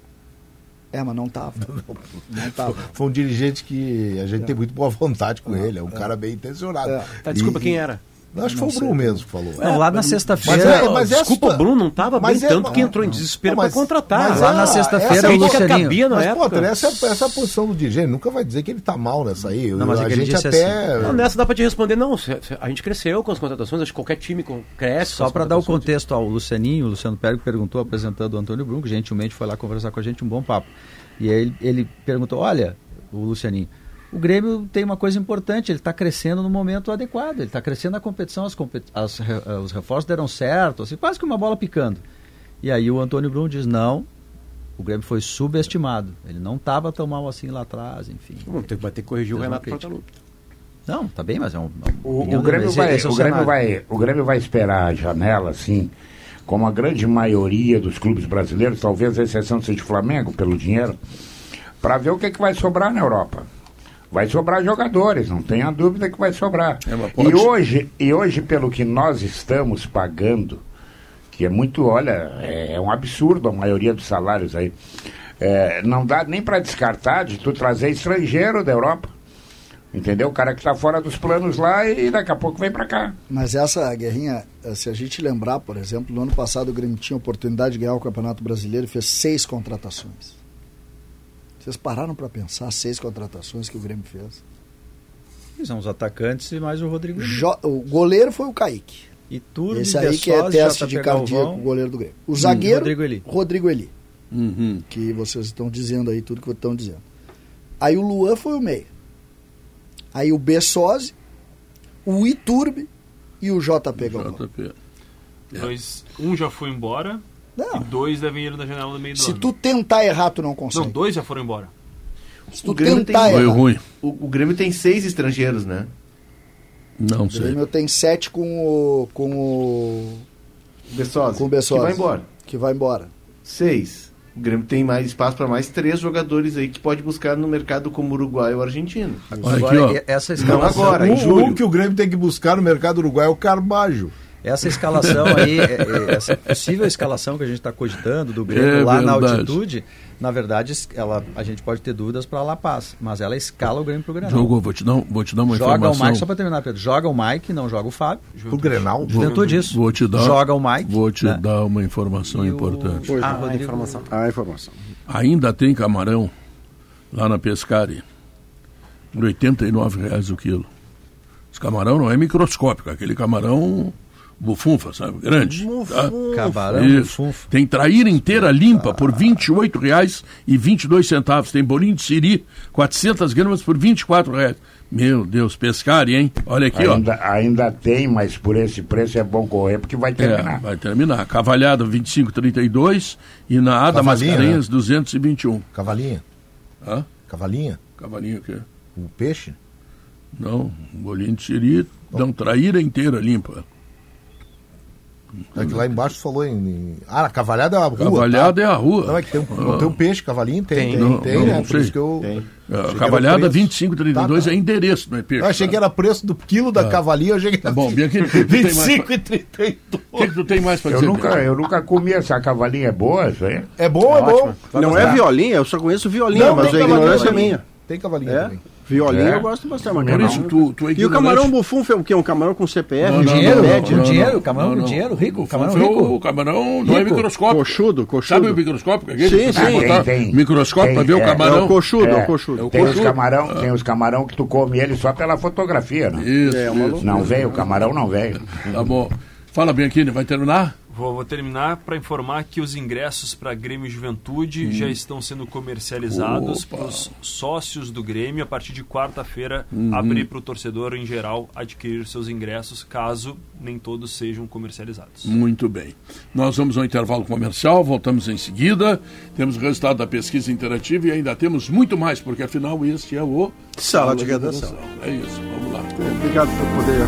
Mas não estava. Não tava. Foi um dirigente que a gente tem muito boa vontade com ele. É um cara bem intencionado. Desculpa, quem era? Acho que foi o Bruno mesmo que falou. Lá na sexta-feira... Mas desculpa, o Bruno não estava bem, tanto que entrou em desespero para contratar. Lá na sexta-feira o Lucianinho... Essa é a posição do dirigente. Nunca vai dizer que ele está mal nessa aí. Mas a gente até... Assim. Nessa dá para te responder, não. A gente cresceu com as contratações, acho que qualquer time cresce. Só para dar o contexto ao Lucianinho, o Luciano Pérez perguntou, apresentando o Antônio Brum, que gentilmente foi lá conversar com a gente, um bom papo. E aí ele perguntou, olha, o Lucianinho, o Grêmio tem uma coisa importante, ele está crescendo no momento adequado, ele está crescendo na competição, os reforços deram certo, assim, quase que uma bola picando. E aí o Antônio Brum diz, não, o Grêmio foi subestimado, ele não estava tão mal assim lá atrás, enfim. Vai ter que corrigir o Renato Portaluppi. Não, tá bem, mas é um... O Grêmio vai esperar a janela, assim, como a grande maioria dos clubes brasileiros, talvez a exceção seja o Flamengo, pelo dinheiro, para ver o que vai sobrar na Europa. Vai sobrar jogadores, não tenha dúvida que vai sobrar. E hoje, pelo que nós estamos pagando, que é muito, olha, é um absurdo a maioria dos salários aí, não dá nem para descartar de tu trazer estrangeiro da Europa. Entendeu? O cara que está fora dos planos lá e daqui a pouco vem para cá. Mas essa guerrinha, se a gente lembrar, por exemplo, no ano passado o Grêmio tinha a oportunidade de ganhar o Campeonato Brasileiro e fez 6 contratações. Vocês pararam para pensar 6 contratações que o Grêmio fez? São os atacantes e mais o Rodrigo. O goleiro foi o Kaique. E tudo. Esse aí que é teste de cardíaco, o goleiro do Grêmio. O zagueiro, Rodrigo Eli. Que vocês estão dizendo aí, tudo que estão dizendo. Aí o Luan foi o meio. Aí o Bessosi, o Iturbe e o JP Galvão. Um já foi embora e 2 devem ir na janela do meio do ano. Se tu tentar errar, tu não consegue. Não, 2 já foram embora. Se tu tentar errar. Ruim. O Grêmio tem 6 estrangeiros, né? Não sei. O Grêmio tem 7 com o Bessosi. Com o Bessosi. Que vai embora. Que vai embora. 6. O Grêmio tem mais espaço para mais 3 jogadores aí que pode buscar no mercado como Uruguai ou Argentina. Agora, essa escalação... Não agora, em julho. O que o Grêmio tem que buscar no mercado uruguai é o Carbajo. Essa escalação aí, essa possível escalação que a gente está cogitando do Grêmio lá na altitude, na verdade, a gente pode ter dúvidas para La Paz, mas ela escala o Grêmio pro Grenal. Jogou, vou te dar uma informação. Joga o Mike, só para terminar, Pedro. Joga o Mike, não joga o Fábio. Pro Grenal? Juventude isso. Joga o Mike. Vou te dar uma informação importante. A informação. Ainda tem camarão lá na Pescari por R$ 89,00 o quilo. Esse camarão não é microscópico, aquele camarão bufunfa, sabe? Grande. Tá? Camarão bufunfa. Tem traíra inteira limpa por R$ 28,22. Tem bolinho de siri, 400 gramas por R$ 24,00. Meu Deus, Pescari, hein? Olha aqui, ainda tem, mas por esse preço é bom correr, porque vai terminar. Vai terminar. Cavalhada, 25,32 e na Ada Mascarenhas, 221. Cavalinha? Hã? Cavalinha? Cavalinha o quê? O peixe? Não, um bolinho de siri, dão traíra inteira limpa. É que lá embaixo falou a cavalhada é a rua. Cavalhada é a rua. Não, é que tem um peixe, cavalinho? Tem, não né? Por sei. isso que eu... A cavalhada 25,32 é endereço, não é peixe. Eu achei que era preço do quilo da cavalinha, eu achei que era 25,32. O que tu tem mais para dizer? Eu nunca comi essa cavalinha, é boa isso aí? É bom, é bom. Não é violinha, eu só conheço violinha, mas a ignorância é minha. Tem cavalinha também. Violinha eu gosto bastante. Por isso, tu é e o camarão bufunfa é o quê? Um camarão com CPF? Dinheiro, camarão com dinheiro, rico. Camarão rico. O camarão não é microscópio. Coxudo. Sabe o microscópio? Sim. Tem. Microscópio para ver o camarão. É o coxudo. Tem os camarão que tu come ele só pela fotografia, né? Isso. Não veio, o camarão não veio. Tá bom. Fala bem aqui, vai terminar? Vou terminar para informar que os ingressos para Grêmio e Juventude já estão sendo comercializados para os sócios do Grêmio. A partir de quarta-feira, abrir para o torcedor em geral adquirir seus ingressos, caso nem todos sejam comercializados. Muito bem. Nós vamos ao intervalo comercial, voltamos em seguida. Temos o resultado da pesquisa interativa e ainda temos muito mais, porque afinal este é o Sala de Redação. É isso, vamos lá. Obrigado por poder...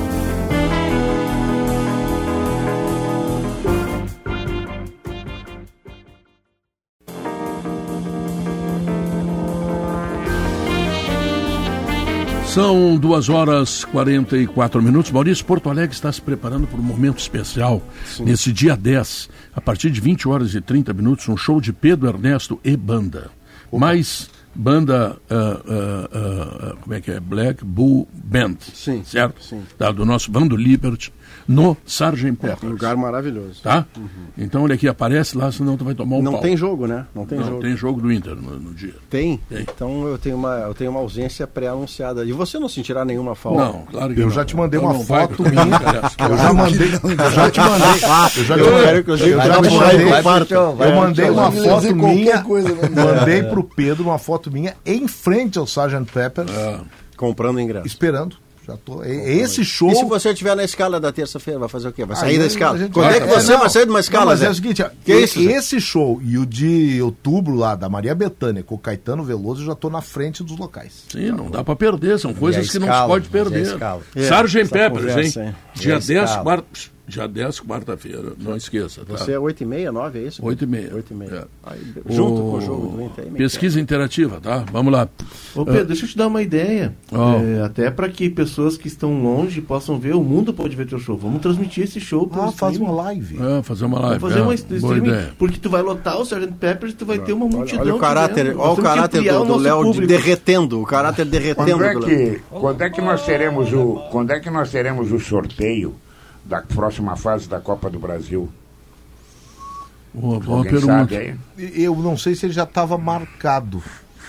São 2h44. Maurício, Porto Alegre está se preparando para um momento especial. Sim. Nesse dia 10, a partir de 20h30, um show de Pedro Ernesto e banda. Mais banda, como é que é? Black Bull Band. Sim. Certo? Sim. Tá, do nosso bando Liberty, no Sgt. Pepper. Um lugar maravilhoso. Tá? Então, olha aqui, aparece lá, senão tu vai tomar um pau. Não tem jogo, né? Não tem jogo do Inter no dia. Tem? Então eu tenho uma ausência pré-anunciada. E você não sentirá nenhuma falta? Não, claro que não. Eu já te mandei uma foto minha. Eu já mandei uma foto minha. Mandei pro Pedro uma foto minha em frente ao Sgt. Pepper. Comprando ingresso. Esperando. Já tô. Esse show. E se você estiver na escala da terça-feira, vai fazer o quê? Vai sair da escala? Quando é que você vai sair de uma escala? Mas é o seguinte, esse show e o de outubro lá da Maria Bethânia com o Caetano Veloso, eu já tô na frente dos locais. Sim, não dá para perder, são coisas que não se pode perder. Sgt. Peppers, hein? Dia 10, Dia 10, quarta-feira, não esqueça. Tá? Você é 8h30, 9, é isso? 8h30. 8h30. É. Junto com o jogo do Inter. Pesquisa interativa, tá? Vamos lá. Ô Pedro, deixa eu te dar uma ideia. Até para que pessoas que estão longe possam ver, o mundo pode ver teu show. Vamos transmitir esse show pro faz uma live. Fazer uma live. Vamos fazer uma streaming, porque tu vai lotar o Sgt. Peppers e tu vai ter uma multidão. Olha o caráter, o caráter do Léo derretendo, o caráter derretendo. Quando é que nós teremos o sorteio da próxima fase da Copa do Brasil? Boa pergunta. Eu não sei se ele já estava marcado.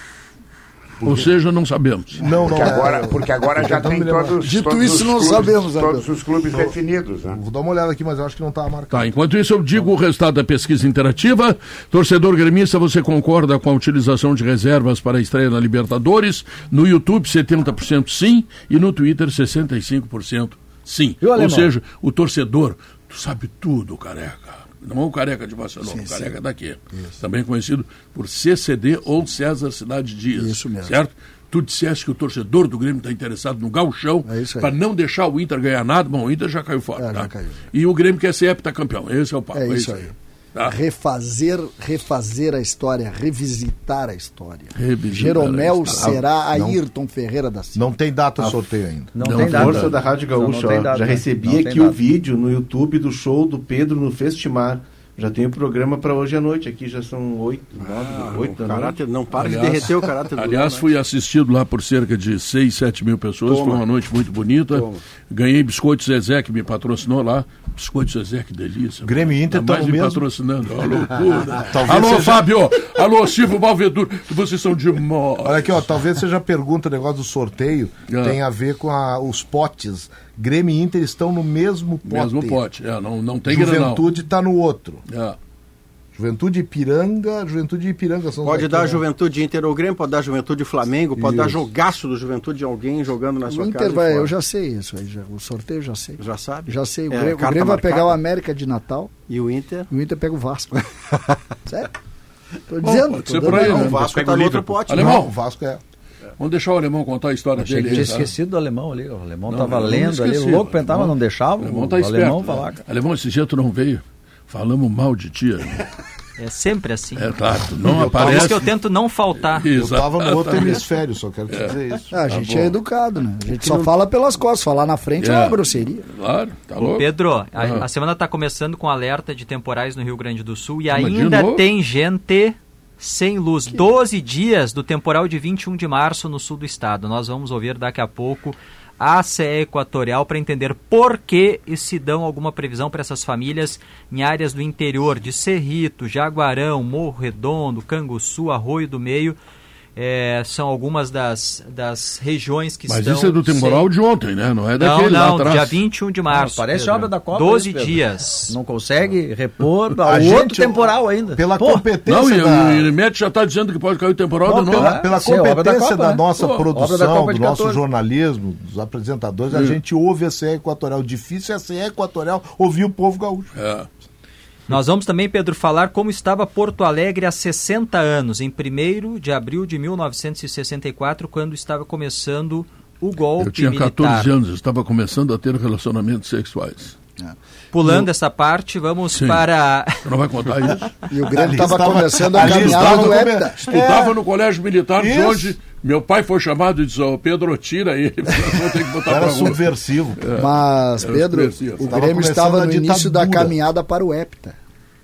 Ou seja, não sabemos. Porque agora já tem todos. Dito isso, não sabemos. Todos os clubes definidos. Né? Vou dar uma olhada aqui, mas eu acho que não estava marcado. Tá, enquanto isso, eu digo o resultado da pesquisa interativa. Torcedor gremista, você concorda com a utilização de reservas para a estreia na Libertadores? No YouTube, 70% sim, e no Twitter, 65% sim. Ou seja, o torcedor, tu sabe tudo, careca. Não é o Careca de Barcelona, o Careca daqui. Isso. Também conhecido por CCD ou César Cidade Dias. Isso mesmo. Certo? Tu disseste que o torcedor do Grêmio está interessado no gauchão para não deixar o Inter ganhar nada. Bom, o Inter já caiu fora. Já caiu. E o Grêmio quer ser heptacampeão. Esse é o papo. É isso aí. Tá? Refazer a história, revisitar a história. Jeromel será Ayrton Ferreira da Silva. Não tem data o sorteio ainda. Não tem data. Força da Rádio Gaúcha. Já recebi aqui o vídeo no YouTube do show do Pedro no Festimar. Já tem o programa para hoje à noite. Aqui já são 8 da noite. Não para de derreter o caráter do Aliás, fui assistido lá por cerca de 6, 7 mil pessoas. Foi uma noite muito bonita. Ganhei Biscoito Zezé, que me patrocinou lá. Biscoito Zezé, que delícia. Grêmio Inter está me patrocinando. Uma loucura. Alô, Fábio. Alô, Silvio Malvedura. Vocês são demais. Olha aqui, talvez seja a pergunta, o negócio do sorteio tem a ver com os potes. Grêmio e Inter estão no mesmo pote. Mesmo pote, não tem Juventude está no outro. Juventude e Ipiranga são pode dar Juventude Inter ou Grêmio, pode dar Juventude Flamengo, pode dar jogaço do Juventude de alguém jogando na sua casa. Eu já sei isso aí, o sorteio eu já sei. Já sabe? Já sei. O Grêmio vai pegar o América de Natal. E o Inter? O Inter pega o Vasco. Sério? Tô dizendo. Pode ser por aí, o Vasco está no outro pote. Alemão, o Vasco Vamos deixar o Alemão contar a história dele. Eu tinha esquecido do Alemão ali. O Alemão estava lendo ali. O louco pensava, não deixava. O Alemão está esperto. Alemão falar. Alemão, esse dia tu não veio. Falamos mal de ti. É sempre assim. É claro, não aparece. Por isso que eu tento não faltar. Eu estava no outro hemisfério, só quero te dizer isso. A gente é educado, né? A gente só fala pelas costas. Falar na frente é uma grosseria. Claro, tá louco. Pedro, a semana está começando com alerta de temporais no Rio Grande do Sul e ainda tem gente sem luz. 12 dias do temporal de 21 de março no sul do estado. Nós vamos ouvir daqui a pouco a CE Equatorial para entender por que e se dão alguma previsão para essas famílias em áreas do interior de Cerrito, Jaguarão, Morro Redondo, Canguçu, Arroio do Meio. São algumas das regiões que estão... Mas isso é do temporal de ontem, né? Não é daquele lá atrás. Dia 21 de março. Parece obra da Copa. 12 dias. Não consegue repor o outro temporal ainda. Pela competência o Irimet já está dizendo que pode cair o temporal de novo. Pela competência da nossa produção, do nosso jornalismo, dos apresentadores, a gente ouve a CE Equatorial. Difícil é a CE Equatorial ouvir o povo gaúcho. Nós vamos também, Pedro, falar como estava Porto Alegre há 60 anos, em 1º de abril de 1964, quando estava começando o golpe militar. Eu tinha 14 anos, estava começando a ter relacionamentos sexuais. Pulando essa parte, vamos para... Você não vai contar isso? E o Grêmio estava começando a caminhar no Hepta. Estudava no colégio militar, de onde meu pai foi chamado e disse, Pedro, tira ele, vou ter que botar era subversivo. Mas, Pedro, o Grêmio estava no início da caminhada para o Hepta.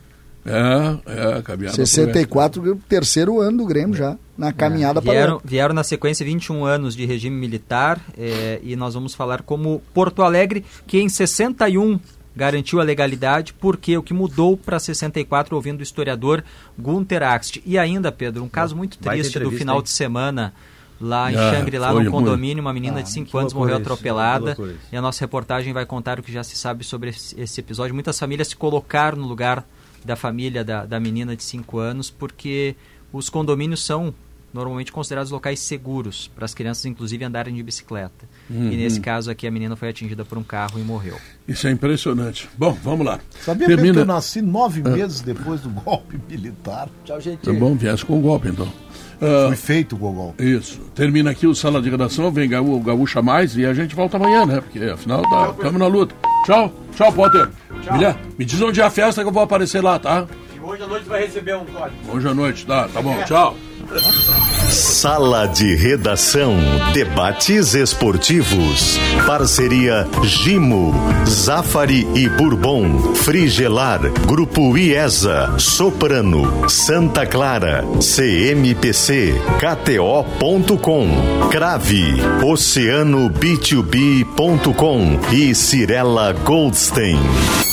Caminhada 64, o terceiro ano do Grêmio já, na caminhada para o Hepta. Vieram na sequência 21 anos de regime militar, e nós vamos falar como Porto Alegre, que em 61 garantiu a legalidade, porque o que mudou para 64, ouvindo o historiador Gunter Axt. E ainda, Pedro, um caso muito triste do final de semana, lá em Xangri-Lá, no condomínio, uma menina de 5 anos morreu atropelada, e a nossa reportagem vai contar o que já se sabe sobre esse episódio. Muitas famílias se colocaram no lugar da família da menina de 5 anos, porque os condomínios são normalmente considerados locais seguros para as crianças, inclusive, andarem de bicicleta. E nesse caso aqui, a menina foi atingida por um carro e morreu. Isso é impressionante. Bom, vamos lá. Sabia que eu nasci 9 meses depois do golpe militar? Tchau, gente. Tá bom, viesse com o golpe, então. Foi feito o golpe. Isso. Termina aqui o Sala de Redação, vem o Gaúcha Mais e a gente volta amanhã, né? Porque, afinal, estamos na luta. Tchau, Potter. Tchau. Me diz onde é a festa que eu vou aparecer lá, tá? E hoje à noite vai receber um código. Hoje à noite, tá bom, tchau. Sala de Redação, debates esportivos. Parceria Gimo, Zafari e Bourbon, Frigelar, Grupo IESA, Soprano, Santa Clara, CMPC, KTO.com, Crave, Oceano B2B.com e Cirela Goldstein.